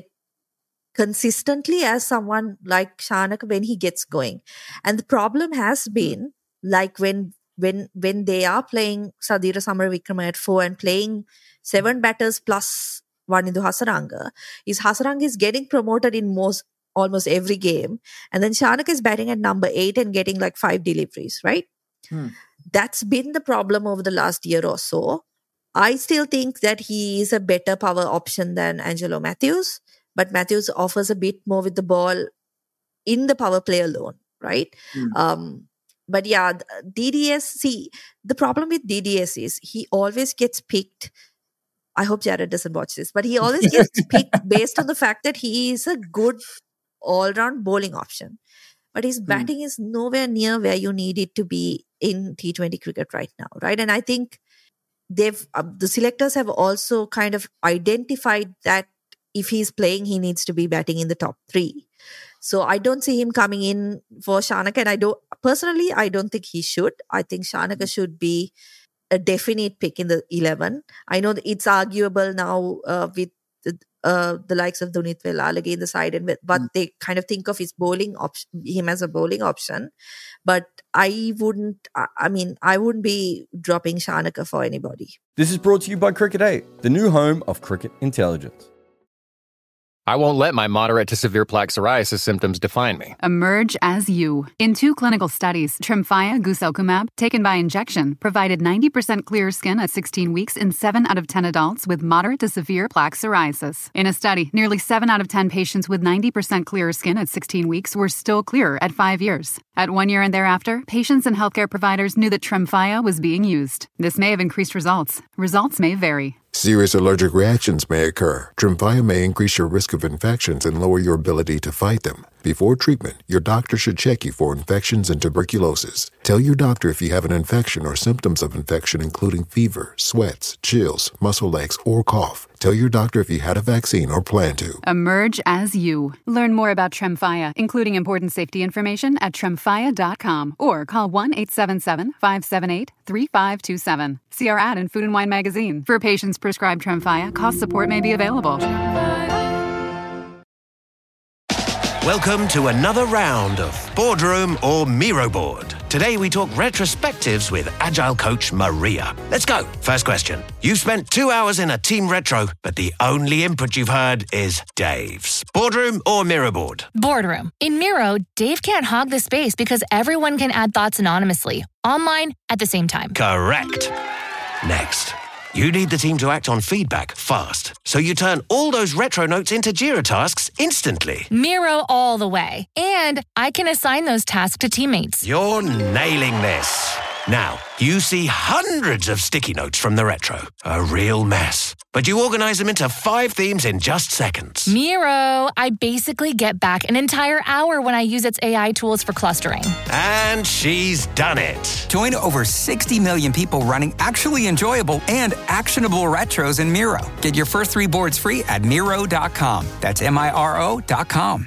consistently as someone like Shanaka when he gets going. And the problem has been like when they are playing Sadira Samaravikrama at 4 and playing 7 batters plus Wanindu Hasaranga, Hasaranga is getting promoted in almost every game. And then Shanaka is batting at number 8 and getting like 5 deliveries, right? That's been the problem over the last year or so. I still think that he is a better power option than Angelo Matthews. But Matthews offers a bit more with the ball in the power play alone, right? But yeah, DDS, see, the problem with DDS is he always gets picked. I hope Jared doesn't watch this, but he always gets picked based on the fact that he is a good all-round bowling option. But his batting is nowhere near where you need it to be in T20 cricket right now, right? And I think the selectors have also kind of identified that if he's playing, he needs to be batting in the top 3. So I don't see him coming in for Shanaka. And I don't think he should. I think Shanaka should be a definite pick in the 11. I know that it's arguable now with the likes of Dunith Velalage in the side, and but they kind of think of his bowling him as a bowling option. But I wouldn't be dropping Shanaka for anybody.
This is brought to you by Cricket 8, the new home of cricket intelligence.
I won't let my moderate to severe plaque psoriasis symptoms define me.
Emerge as you. In 2 clinical studies, Tremfya guselkumab, taken by injection, provided 90% clearer skin at 16 weeks in 7 out of 10 adults with moderate to severe plaque psoriasis. In a study, nearly 7 out of 10 patients with 90% clearer skin at 16 weeks were still clearer at 5 years. At 1 year and thereafter, patients and healthcare providers knew that Tremfya was being used. This may have increased results. Results may vary.
Serious allergic reactions may occur. Tremfya may increase your risk of infections and lower your ability to fight them. Before treatment, your doctor should check you for infections and tuberculosis. Tell your doctor if you have an infection or symptoms of infection, including fever, sweats, chills, muscle aches, or cough. Tell your doctor if you had a vaccine or plan to.
Emerge as you. Learn more about Tremfya, including important safety information at tremfya.com or call 1-877-578-3527. See our ad in Food and Wine magazine. For patients prescribed Tremfya, cost support may be available.
Welcome to another round of Boardroom or Miro Board. Today we talk retrospectives with Agile coach Maria. Let's go. First question. You've spent 2 hours in a team retro, but the only input you've heard is Dave's. Boardroom or Miro Board?
Boardroom. In Miro, Dave can't hog the space because everyone can add thoughts anonymously, online at the same time.
Correct. Next. You need the team to act on feedback fast, so you turn all those retro notes into Jira tasks instantly.
Miro all the way. And I can assign those tasks to teammates.
You're nailing this. Now, you see hundreds of sticky notes from the retro. A real mess. But you organize them into 5 themes in just seconds.
Miro, I basically get back an entire hour when I use its AI tools for clustering.
And she's done it.
Join over 60 million people running actually enjoyable and actionable retros in Miro. Get your first 3 boards free at Miro.com. That's Miro.com.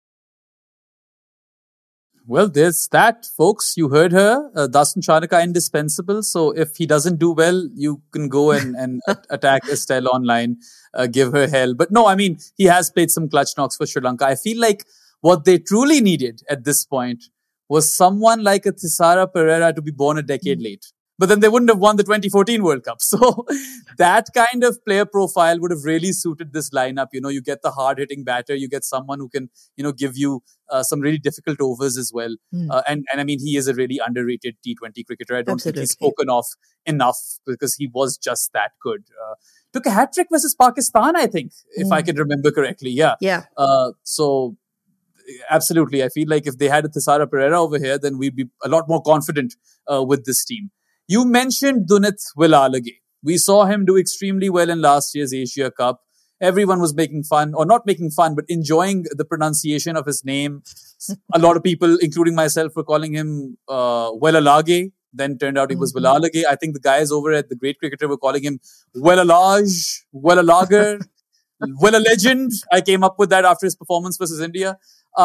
Well, there's that, folks. You heard her. Dasun Chanaka indispensable. So if he doesn't do well, you can go and attack Estelle online, give her hell. But no, I mean, he has played some clutch knocks for Sri Lanka. I feel like what they truly needed at this point was someone like a Thisara Pereira to be born a decade late. But then they wouldn't have won the 2014 World Cup. So that kind of player profile would have really suited this lineup. You know, you get the hard-hitting batter. You get someone who can, give you some really difficult overs as well. And I mean, he is a really underrated T20 cricketer. I don't think he's spoken of enough because he was just that good. Took a hat-trick versus Pakistan, I think, if I can remember correctly. Yeah. So absolutely. I feel like if they had a Thisara Pereira over here, then we'd be a lot more confident with this team. You mentioned Dunith Vilalage. We saw him do extremely well in last year's Asia Cup. Everyone was making fun, or not making fun, but enjoying the pronunciation of his name. A lot of people, including myself, were calling him Vilalage. Then turned out he was Vilalage. I think the guys over at The Great Cricketer were calling him Vilalage, Vilalager, Villa Legend. I came up with that after his performance versus India.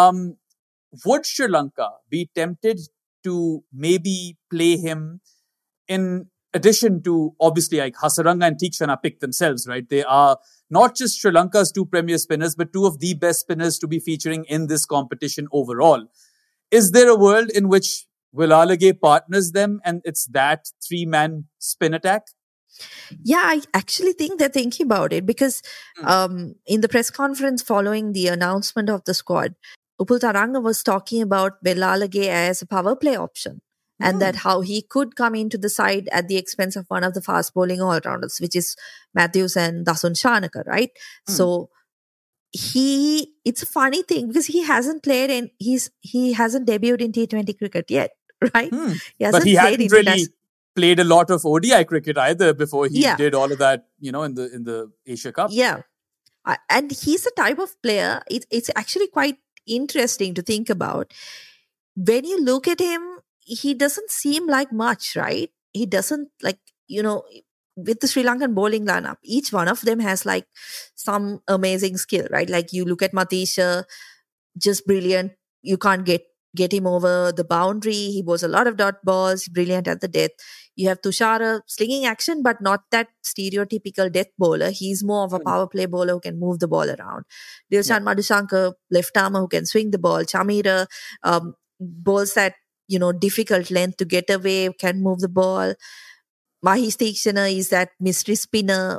Would Sri Lanka be tempted to maybe play him in addition to, obviously, like Hasaranga and Theekshana picked themselves, right? They are not just Sri Lanka's 2 premier spinners, but 2 of the best spinners to be featuring in this competition overall. Is there a world in which Vilalage partners them and it's that 3-man spin attack?
Yeah, I actually think they're thinking about it because in the press conference following the announcement of the squad, Upul Taranga was talking about Vilalage as a power play option. And that how he could come into the side at the expense of one of the fast bowling all-rounders, which is Matthews and Dasun Chanaka, right? So it's a funny thing because he hasn't played and he hasn't debuted in T20 cricket yet, right?
But he hadn't really played a lot of ODI cricket either before he did all of that, in the Asia Cup.
Yeah. And he's a type of player, it's actually quite interesting to think about. When you look at him, he doesn't seem like much, right? He doesn't with the Sri Lankan bowling lineup, each one of them has like some amazing skill, right? Like you look at Matisha, just brilliant. You can't get him over the boundary. He bowls a lot of dot balls, brilliant at the death. You have Tushara, slinging action, but not that stereotypical death bowler. He's more of a power play bowler who can move the ball around. Dilshan Madushankar, left armer who can swing the ball. Chamira, bowls that difficult length to get away, can move the ball. Mahesh Theekshana is that mystery spinner.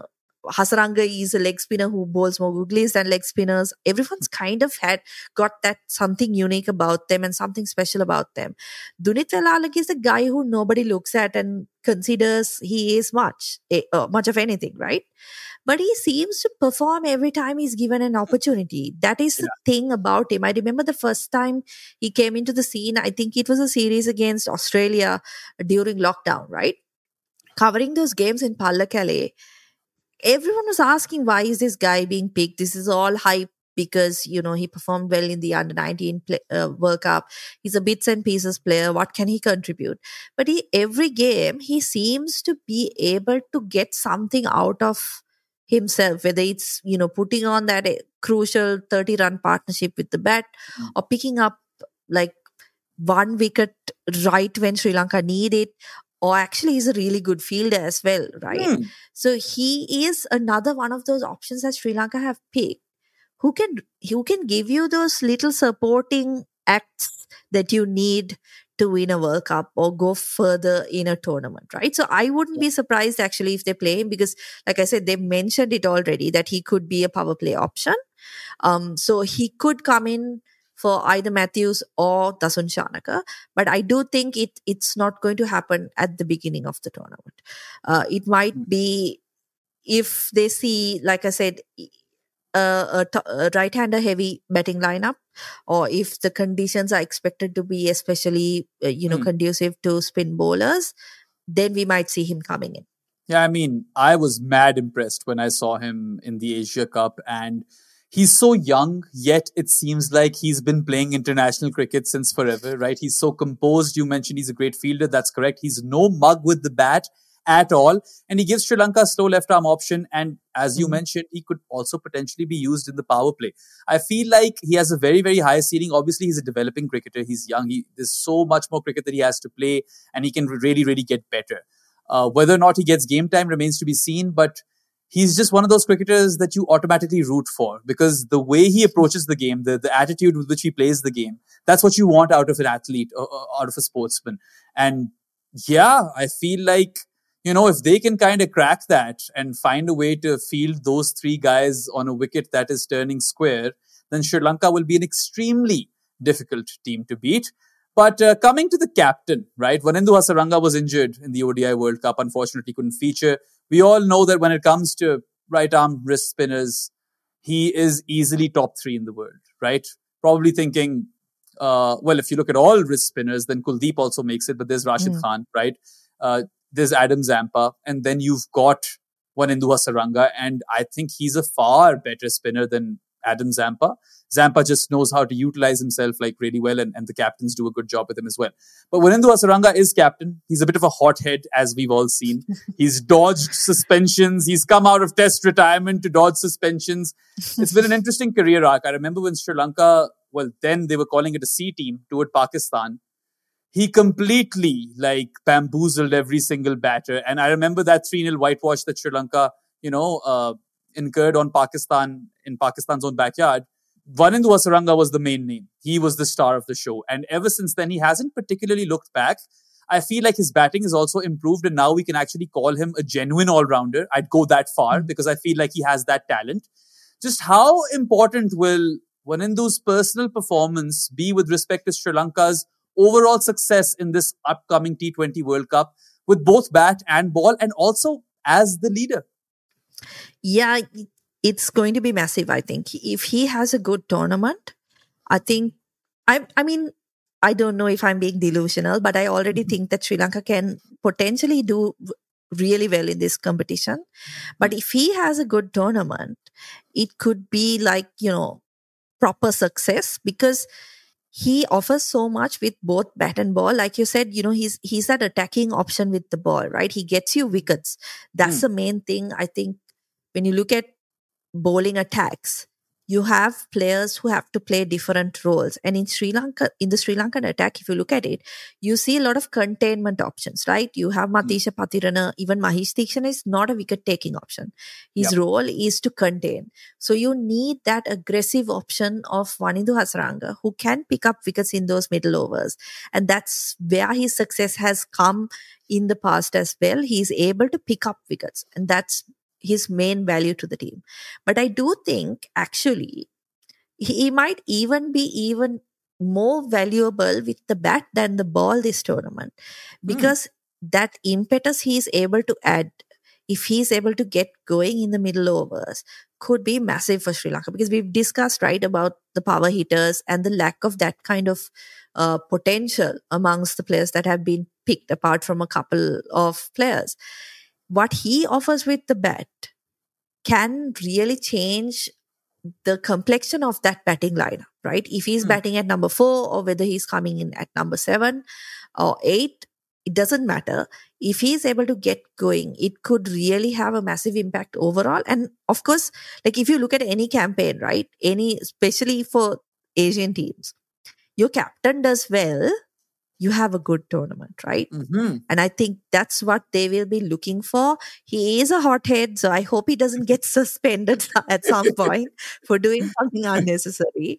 Hasaranga is a leg spinner who bowls more googlies than leg spinners. Everyone's kind of got that something unique about them and something special about them. Dunit Velalak is the guy who nobody looks at and considers he is much of anything, right? But he seems to perform every time he's given an opportunity. That is the thing about him. I remember the first time he came into the scene, I think it was a series against Australia during lockdown, right? Covering those games in Pallakele. Everyone was asking, why is this guy being picked? This is all hype because, he performed well in the under-19 World Cup. He's a bits and pieces player. What can he contribute? But every game, he seems to be able to get something out of himself, whether it's, putting on that crucial 30-run partnership with the bat or picking up like one wicket right when Sri Lanka need it. Or actually, he's a really good fielder as well, right? So he is another one of those options that Sri Lanka have picked, who can give you those little supporting acts that you need to win a World Cup or go further in a tournament, right? So I wouldn't be surprised actually if they play him because, like I said, they mentioned it already that he could be a power play option. So he could come in for either Matthews or Dasun Shanaka. But I do think it's not going to happen at the beginning of the tournament. It might be if they see, like I said, a right-hander heavy batting lineup, or if the conditions are expected to be especially, conducive to spin bowlers, then we might see him coming in.
Yeah, I mean, I was mad impressed when I saw him in the Asia Cup, and he's so young, yet it seems like he's been playing international cricket since forever, right? He's so composed. You mentioned he's a great fielder. That's correct. He's no mug with the bat at all. And he gives Sri Lanka a slow left arm option. And as you mentioned, he could also potentially be used in the power play. I feel like he has a very, very high ceiling. Obviously, he's a developing cricketer. He's young. There's so much more cricket that he has to play, and he can really, really get better. Whether or not he gets game time remains to be seen, but he's just one of those cricketers that you automatically root for because the way he approaches the game, the attitude with which he plays the game, that's what you want out of an athlete, or out of a sportsman. And yeah, I feel like, if they can kind of crack that and find a way to field those three guys on a wicket that is turning square, then Sri Lanka will be an extremely difficult team to beat. But coming to the captain, right? Wanendu Hasaranga was injured in the ODI World Cup, unfortunately couldn't feature. We all know that when it comes to right-arm wrist spinners, he is easily top 3 in the world, right? Probably thinking, if you look at all wrist spinners, then Kuldeep also makes it, but there's Rashid Khan, right? There's Adam Zampa, and then you've got Wanendu Hasaranga, and I think he's a far better spinner than Adam Zampa. Zampa just knows how to utilize himself really well, and the captains do a good job with him as well. But Wanendu Hasaranga is captain. He's a bit of a hothead, as we've all seen. He's dodged suspensions. He's come out of test retirement to dodge suspensions. It's been an interesting career arc. I remember when Sri Lanka, then they were calling it a C team, toured Pakistan. He completely bamboozled every single batter. And I remember that 3-0 whitewash that Sri Lanka, incurred on Pakistan in Pakistan's own backyard. Wanendu Hasaranga was the main name. He was the star of the show. And ever since then, he hasn't particularly looked back. I feel like his batting has also improved, and now we can actually call him a genuine all-rounder. I'd go that far because I feel like he has that talent. Just how important will Wanendu's personal performance be with respect to Sri Lanka's overall success in this upcoming T20 World Cup with both bat and ball, and also as the leader?
Yeah, it's going to be massive, I think. If he has a good tournament, I think, I don't know if I'm being delusional, but I already think that Sri Lanka can potentially do really well in this competition. But if he has a good tournament, it could be proper success because he offers so much with both bat and ball. Like you said, he's that attacking option with the ball, right? He gets you wickets. That's the main thing, I think. When you look at bowling attacks, you have players who have to play different roles. And in Sri Lanka, in the Sri Lankan attack, if you look at it, you see a lot of containment options, right? You have Matisha Patirana, even Mahesh Theekshana is not a wicket-taking option. His role is to contain. So you need that aggressive option of Wanendu Hasaranga, who can pick up wickets in those middle overs. And that's where his success has come in the past as well. He's able to pick up wickets. And that's his main value to the team. But I do think actually he might even be even more valuable with the bat than the ball this tournament, because that impetus he is able to add, if he is able to get going in the middle overs, could be massive for Sri Lanka, because we've discussed right about the power hitters and the lack of that kind of potential amongst the players that have been picked, apart from a couple of players. What he offers with the bat can really change the complexion of that batting lineup, right? If he's batting at number 4 or whether he's coming in at number 7 or 8, it doesn't matter. If he's able to get going, it could really have a massive impact overall. And of course, like if you look at any campaign, right? Especially for Asian teams, your captain does well, you have a good tournament, right? And I think that's what they will be looking for. He is a hothead, so I hope he doesn't get suspended at some point for doing something unnecessary.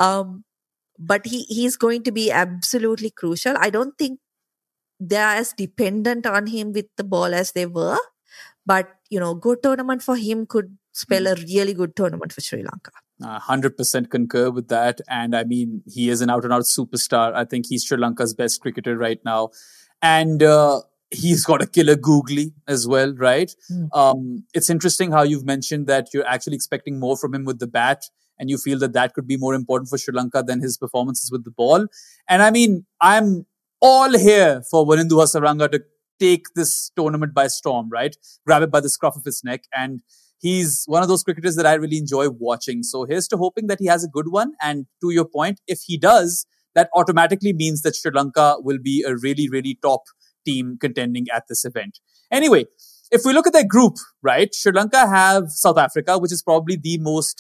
But he's going to be absolutely crucial. I don't think they're as dependent on him with the ball as they were. But, good tournament for him could spell a really good tournament for Sri Lanka.
100% concur with that. And I mean, he is an out-and-out superstar. I think he's Sri Lanka's best cricketer right now. And he's got a killer googly as well, right? It's interesting how you've mentioned that you're actually expecting more from him with the bat, and you feel that could be more important for Sri Lanka than his performances with the ball. And I mean, I'm all here for Wanindu Hasaranga to take this tournament by storm, right? Grab it by the scruff of his neck. And he's one of those cricketers that I really enjoy watching. So here's to hoping that he has a good one. And to your point, if he does, that automatically means that Sri Lanka will be a really, really top team contending at this event. Anyway, if we look at their group, right, Sri Lanka have South Africa, which is probably the most,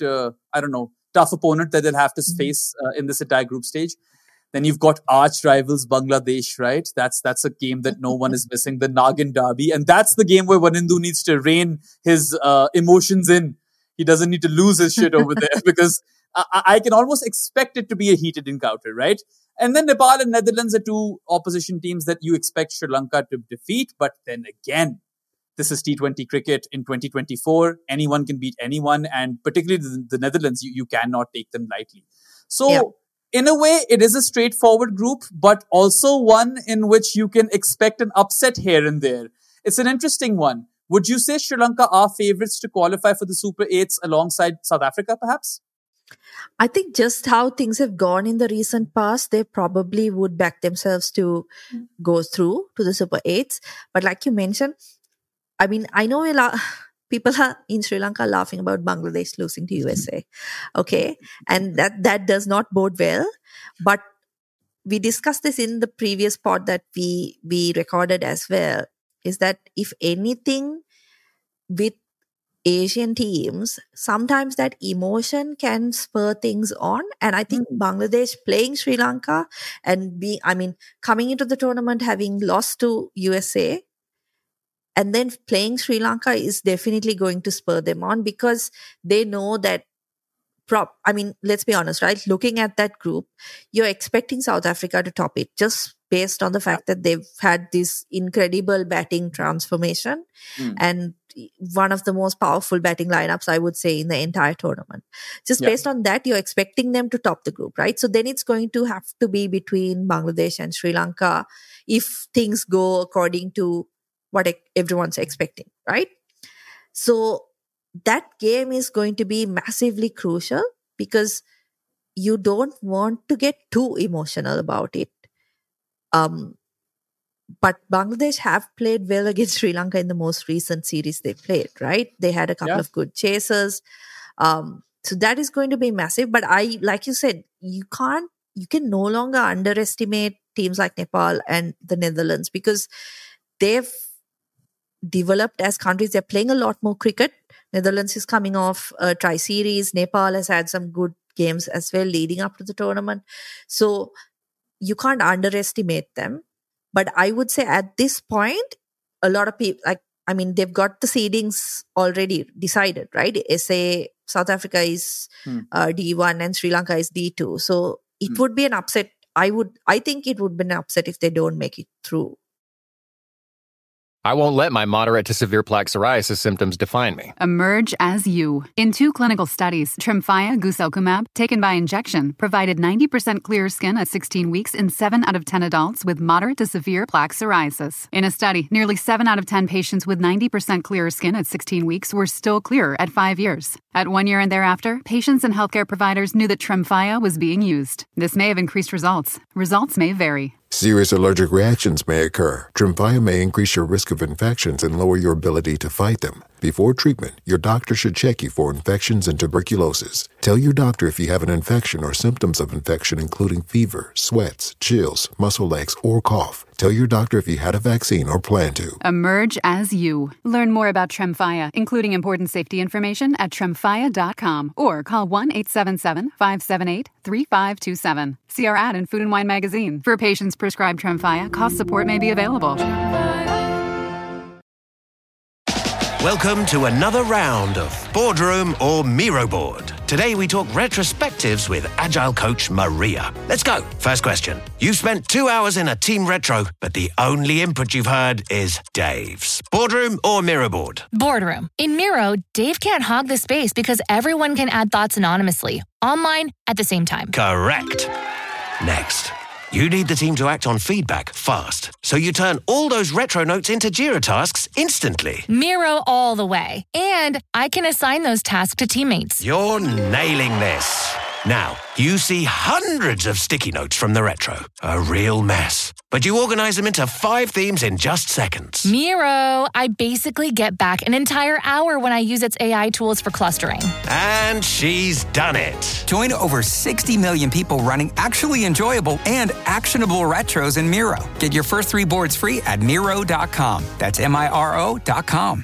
tough opponent that they'll have to face in this entire group stage. Then you've got arch rivals Bangladesh, right? That's a game that no one is missing, the Nagin Derby. And that's the game where Wanindu needs to rein his emotions in. He doesn't need to lose his shit over there, because I can almost expect it to be a heated encounter, right? And then Nepal and Netherlands are two opposition teams that you expect Sri Lanka to defeat. But then again, this is T20 cricket in 2024. Anyone can beat anyone. And particularly the Netherlands, you cannot take them lightly. So in a way, it is a straightforward group, but also one in which you can expect an upset here and there. It's an interesting one. Would you say Sri Lanka are favourites to qualify for the Super 8s alongside South Africa, perhaps?
I think just how things have gone in the recent past, they probably would back themselves to go through to the Super 8s. But like you mentioned, I mean, I know people in Sri Lanka laughing about Bangladesh losing to USA. Okay. And that does not bode well. But we discussed this in the previous pod that we recorded as well, is that if anything with Asian teams, sometimes that emotion can spur things on. And I think Bangladesh playing Sri Lanka and coming into the tournament having lost to USA, and then playing Sri Lanka is definitely going to spur them on, because they know that, let's be honest, right? Looking at that group, you're expecting South Africa to top it just based on the fact that they've had this incredible batting transformation and one of the most powerful batting lineups, I would say, in the entire tournament. Just based on that, you're expecting them to top the group, right? So then it's going to have to be between Bangladesh and Sri Lanka if things go according to what everyone's expecting, right? So that game is going to be massively crucial, because you don't want to get too emotional about it. But Bangladesh have played well against Sri Lanka in the most recent series they played, right? They had a couple of good chasers. So that is going to be massive. But like you said, you can no longer underestimate teams like Nepal and the Netherlands, because they've developed as countries. They're playing a lot more cricket. Netherlands is coming off a tri-series. Nepal has had some good games as well leading up to the tournament. So you can't underestimate them. But I would say at this point, a lot of people, they've got the seedings already decided, right? South Africa is D1 and Sri Lanka is D2. So it would be an upset. I think it would be an upset if they don't make it through.
I won't let my moderate to severe plaque psoriasis symptoms define me.
Emerge as you. In 2 clinical studies, Tremfya guselkumab, taken by injection, provided 90% clearer skin at 16 weeks in 7 out of 10 adults with moderate to severe plaque psoriasis. In a study, nearly 7 out of 10 patients with 90% clearer skin at 16 weeks were still clearer at 5 years. At 1 year and thereafter, patients and healthcare providers knew that Tremfya was being used. This may have increased results. Results may vary.
Serious allergic reactions may occur. Tremfya may increase your risk of infections and lower your ability to fight them. Before treatment, your doctor should check you for infections and tuberculosis. Tell your doctor if you have an infection or symptoms of infection, including fever, sweats, chills, muscle aches, or cough. Tell your doctor if you had a vaccine or plan to.
Emerge as you. Learn more about Tremfya, including important safety information at tremfya.com or call 1-877-578-3527. See our ad in Food and Wine magazine. For patients prescribed Tremfya, cost support may be available.
Welcome to another round of Boardroom or Miro Board. Today we talk retrospectives with Agile coach Maria. Let's go. First question. You've spent 2 hours in a team retro, but the only input you've heard is Dave's. Boardroom or Miro Board?
Boardroom. In Miro, Dave can't hog the space because everyone can add thoughts anonymously, online, at the same time.
Correct. Next. You need the team to act on feedback fast, so you turn all those retro notes into Jira tasks instantly.
Miro all the way. And I can assign those tasks to teammates.
You're nailing this. Now, you see hundreds of sticky notes from the retro. A real mess. But you organize them into 5 themes in just seconds.
Miro, I basically get back an entire hour when I use its AI tools for clustering.
And she's done it.
Join over 60 million people running actually enjoyable and actionable retros in Miro. Get your first 3 boards free at Miro.com. That's MIRO.com.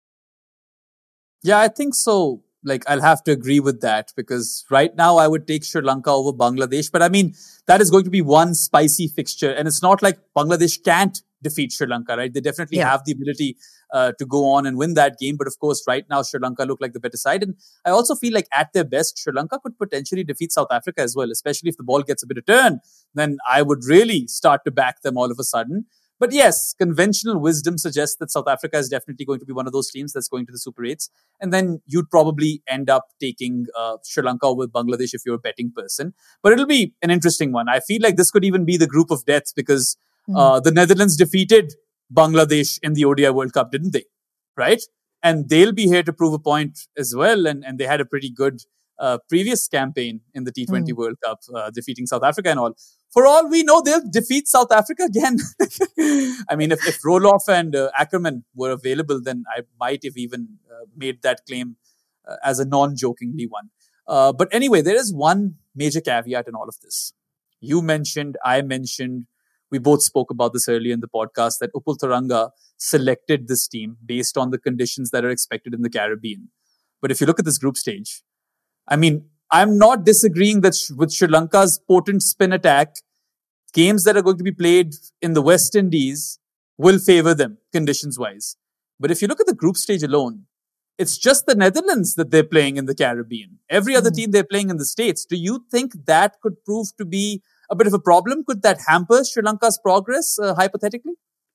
Yeah, I think so. I'll have to agree with that because right now I would take Sri Lanka over Bangladesh. But I mean, that is going to be one spicy fixture. And it's not like Bangladesh can't defeat Sri Lanka, right? They definitely have the ability to go on and win that game. But of course, right now, Sri Lanka look like the better side. And I also feel like at their best, Sri Lanka could potentially defeat South Africa as well, especially if the ball gets a bit of turn. Then I would really start to back them all of a sudden. But yes, conventional wisdom suggests that South Africa is definitely going to be one of those teams that's going to the Super 8s. And then you'd probably end up taking Sri Lanka with Bangladesh if you're a betting person. But it'll be an interesting one. I feel like this could even be the group of death because the Netherlands defeated Bangladesh in the ODI World Cup, didn't they? Right? And they'll be here to prove a point as well. And they had a pretty good previous campaign in the T20 World Cup, defeating South Africa and all. For all we know, they'll defeat South Africa again. I mean, if Roloff and Ackerman were available, then I might have even made that claim as a non-jokingly one. But anyway, there is one major caveat in all of this. You mentioned, I mentioned, we both spoke about this earlier in the podcast, that Upul Tharanga selected this team based on the conditions that are expected in the Caribbean. But if you look at this group stage, I mean, I'm not disagreeing that with Sri Lanka's potent spin attack, games that are going to be played in the West Indies will favor them conditions-wise. But if you look at the group stage alone, it's just the Netherlands that they're playing in the Caribbean. Every other team they're playing in the States. Do you think that could prove to be a bit of a problem? Could that hamper Sri Lanka's progress, hypothetically?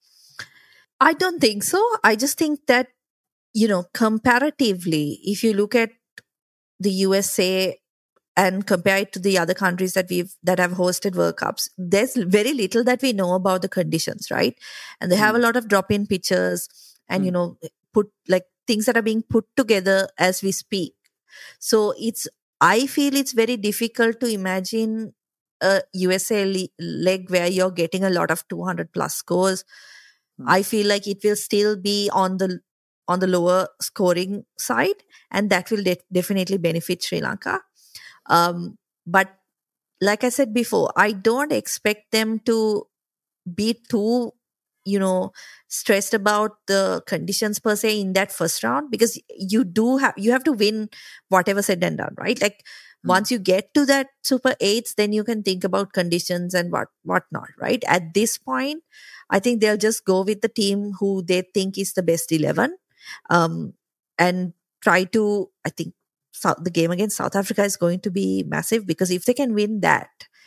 I don't think so. I just think that, comparatively, if you look at the USA and compare it to the other countries that have hosted World Cups, there's very little that we know about the conditions, right? And they have a lot of drop-in pitches and, put things that are being put together as we speak. So I feel it's very difficult to imagine a USA leg where you're getting a lot of 200 plus scores. I feel like it will still be on the lower scoring side, and that will definitely benefit Sri Lanka. But like I said before, I don't expect them to be too, stressed about the conditions per se in that first round, because you have to win whatever said and done, right? Once you get to that Super 8s, then you can think about conditions and whatnot, right? At this point, I think they'll just go with the team who they think is the best 11, and try to, I think, the game against South Africa is going to be massive, because if they can win that,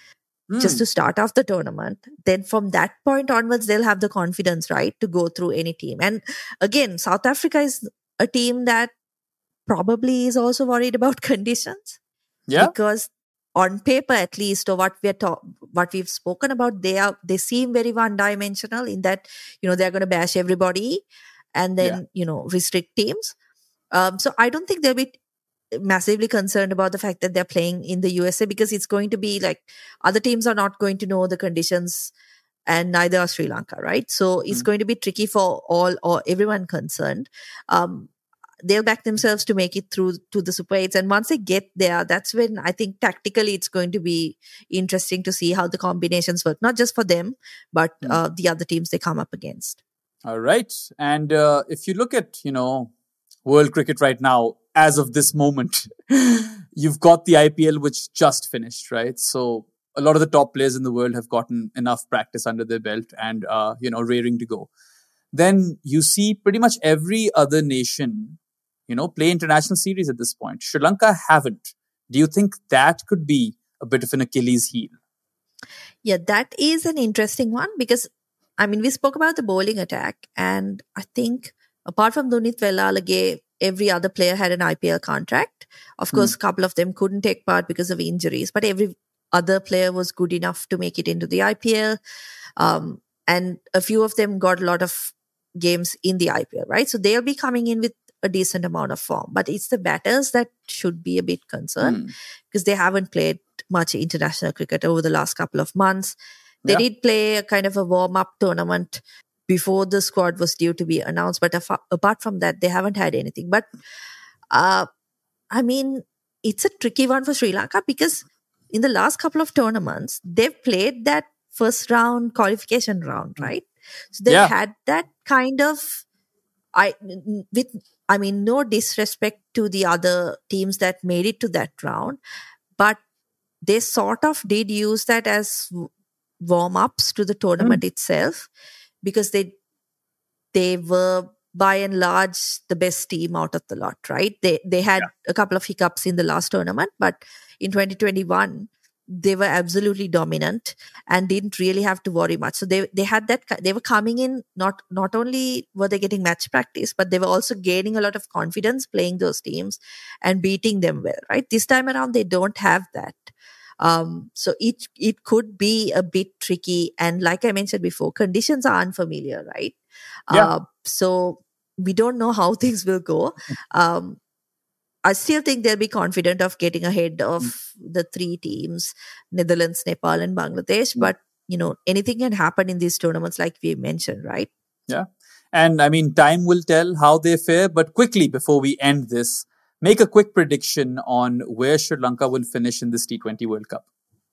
just to start off the tournament. Then from that point onwards, they'll have the confidence, right, to go through any team. And again, South Africa is a team that probably is also worried about conditions.
Yeah.
Because on paper, at least, or what we've spoken about, they seem very one-dimensional in that, they're going to bash everybody and then, restrict teams. So I don't think they'll be massively concerned about the fact that they're playing in the USA, because it's going to be like other teams are not going to know the conditions, and neither are Sri Lanka, right? So it's going to be tricky for all or everyone concerned. They'll back themselves to make it through to the Super 8s. And once they get there, that's when I think tactically it's going to be interesting to see how the combinations work, not just for them, but the other teams they come up against.
All right. And if you look at, world cricket right now, as of this moment, you've got the IPL, which just finished, right? So a lot of the top players in the world have gotten enough practice under their belt and, raring to go. Then you see pretty much every other nation, play international series at this point. Sri Lanka haven't. Do you think that could be a bit of an Achilles heel?
Yeah, that is an interesting one because, we spoke about the bowling attack, and I think apart from Dunith Wellalage, every other player had an IPL contract. Of course, a couple of them couldn't take part because of injuries, but every other player was good enough to make it into the IPL. And a few of them got a lot of games in the IPL, right? So they'll be coming in with a decent amount of form. But it's the batters that should be a bit concerned because they haven't played much international cricket over the last couple of months. They did play a kind of a warm-up tournament before the squad was due to be announced. But apart from that, they haven't had anything. But, it's a tricky one for Sri Lanka because in the last couple of tournaments, they've played that first round qualification round, right? So they've had that kind of, no disrespect to the other teams that made it to that round, but they sort of did use that as warm-ups to the tournament itself because they were by and large the best team out of the lot, right? They had a couple of hiccups in the last tournament, but in 2021, they were absolutely dominant and didn't really have to worry much. So they had that, they were coming in, not only were they getting match practice, but they were also gaining a lot of confidence playing those teams and beating them well, right? This time around, they don't have that. So it could be a bit tricky. And like I mentioned before, conditions are unfamiliar, right? So we don't know how things will go. I still think they'll be confident of getting ahead of the three teams, Netherlands, Nepal, and Bangladesh. But, anything can happen in these tournaments, like we mentioned, right?
Yeah. And time will tell how they fare. But quickly, before we end this, make a quick prediction on where Sri Lanka will finish in this T20 World Cup.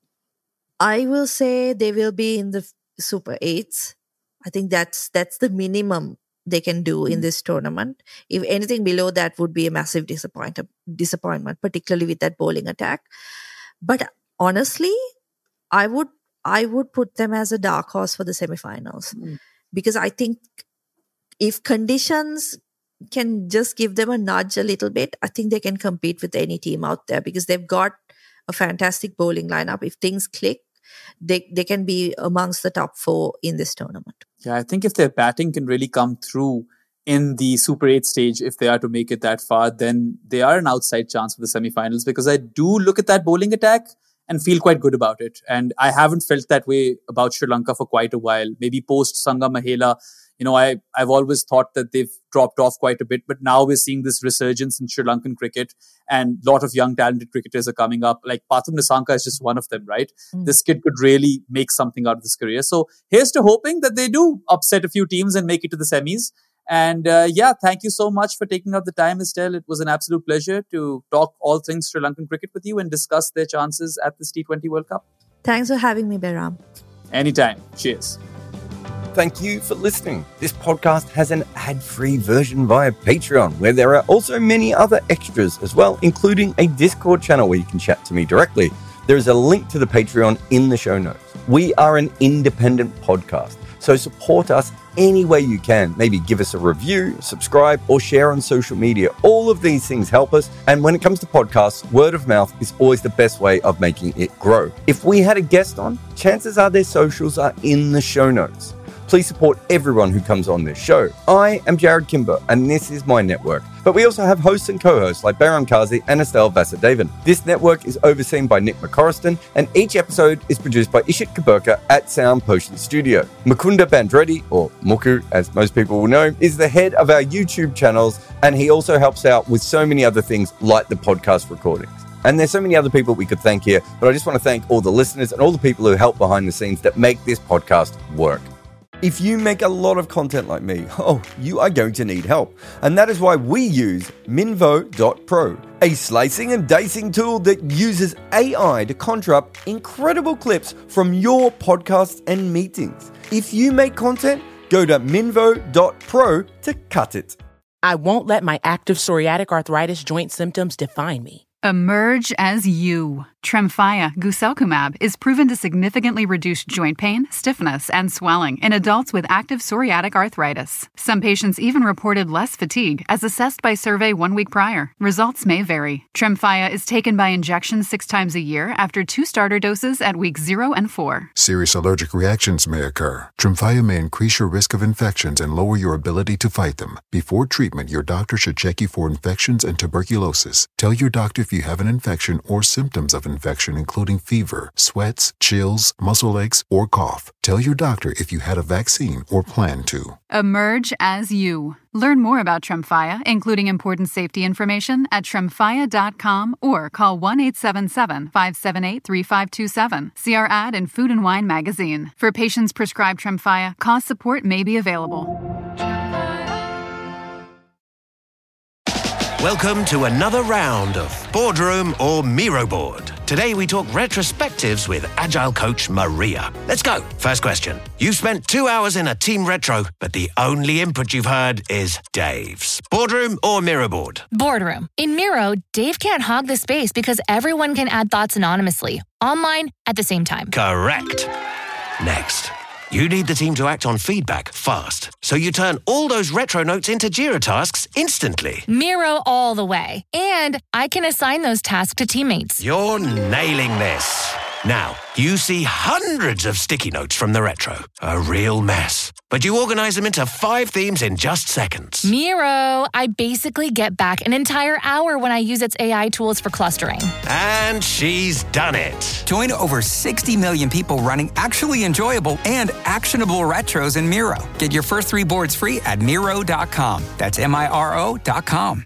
I will say they will be in the Super 8s. I think that's the minimum they can do in this tournament. If anything below that would be a massive disappointment, particularly with that bowling attack. But honestly, I would put them as a dark horse for the semifinals because I think if conditions can just give them a nudge a little bit, I think they can compete with any team out there because they've got a fantastic bowling lineup. If things click, they can be amongst the top 4 in this tournament.
Yeah, I think if their batting can really come through in the Super 8 stage, if they are to make it that far, then they are an outside chance for the semifinals because I do look at that bowling attack and feel quite good about it. And I haven't felt that way about Sri Lanka for quite a while. Maybe post Sangha Mahela, I've always thought that they've dropped off quite a bit, but now we're seeing this resurgence in Sri Lankan cricket and a lot of young talented cricketers are coming up. Like Pathum Nissanka is just one of them, right? This kid could really make something out of his career. So here's to hoping that they do upset a few teams and make it to the semis. And thank you so much for taking out the time, Estelle. It was an absolute pleasure to talk all things Sri Lankan cricket with you and discuss their chances at this T20 World Cup.
Thanks for having me, Behram.
Anytime. Cheers.
Thank you for listening. This podcast has an ad-free version via Patreon, where there are also many other extras as well, including a Discord channel where you can chat to me directly. There is a link to the Patreon in the show notes. We are an independent podcast, So support us any way you can. Maybe give us a review, subscribe, or share on social media. All of these things help us. And when it comes to podcasts, word of mouth is always the best way of making it grow. If we had a guest on, chances are their socials are in the show notes. Please support everyone who comes on this show. I am Jared Kimber, and this is my network. But we also have hosts and co-hosts like Baron Kazi and Estelle Vasudevan. This network is overseen by Nick McCorriston, and each episode is produced by Ishit Kaburka at Sound Potion Studio. Mukunda Bandreddi, or Muku as most people will know, is the head of our YouTube channels, and he also helps out with so many other things like the podcast recordings. And there's so many other people we could thank here, but I just want to thank all the listeners and all the people who help behind the scenes that make this podcast work. If you make a lot of content like me, you are going to need help. And that is why we use Minvo.pro, a slicing and dicing tool that uses AI to conjure up incredible clips from your podcasts and meetings. If you make content, go to Minvo.pro to cut it.
I won't let my active psoriatic arthritis joint symptoms define me.
Emerge as you. Tremfya guselkumab is proven to significantly reduce joint pain, stiffness, and swelling in adults with active psoriatic arthritis. Some patients even reported less fatigue as assessed by survey 1 week prior. Results may vary. Tremfya is taken by injection 6 times a year after 2 starter doses at weeks 0 and 4.
Serious allergic reactions may occur. Tremfya may increase your risk of infections and lower your ability to fight them. Before treatment, your doctor should check you for infections and tuberculosis. Tell your doctor if you have an infection or symptoms of infection, including fever, sweats, chills, muscle aches, or cough. Tell your doctor if you had a vaccine or plan to.
Emerge as you. Learn more about Tremfya, including important safety information, at tremfya.com or call 1-877-578-3527. See our ad in Food and Wine magazine. For patients prescribed Tremfya, cost support may be available.
Welcome to another round of Boardroom or Miro Board. Today we talk retrospectives with Agile coach Maria. Let's go. First question. You've spent 2 hours in a team retro, but the only input you've heard is Dave's. Boardroom or Miro Board?
Boardroom. In Miro, Dave can't hog the space because everyone can add thoughts anonymously, online, at the same time.
Correct. Next. You need the team to act on feedback fast, so you turn all those retro notes into Jira tasks instantly.
Miro all the way. And I can assign those tasks to teammates.
You're nailing this. Now, you see hundreds of sticky notes from the retro. A real mess. But you organize them into 5 themes in just seconds.
Miro, I basically get back an entire hour when I use its AI tools for clustering.
And she's done it.
Join over 60 million people running actually enjoyable and actionable retros in Miro. Get your first 3 boards free at Miro.com. That's Miro.com.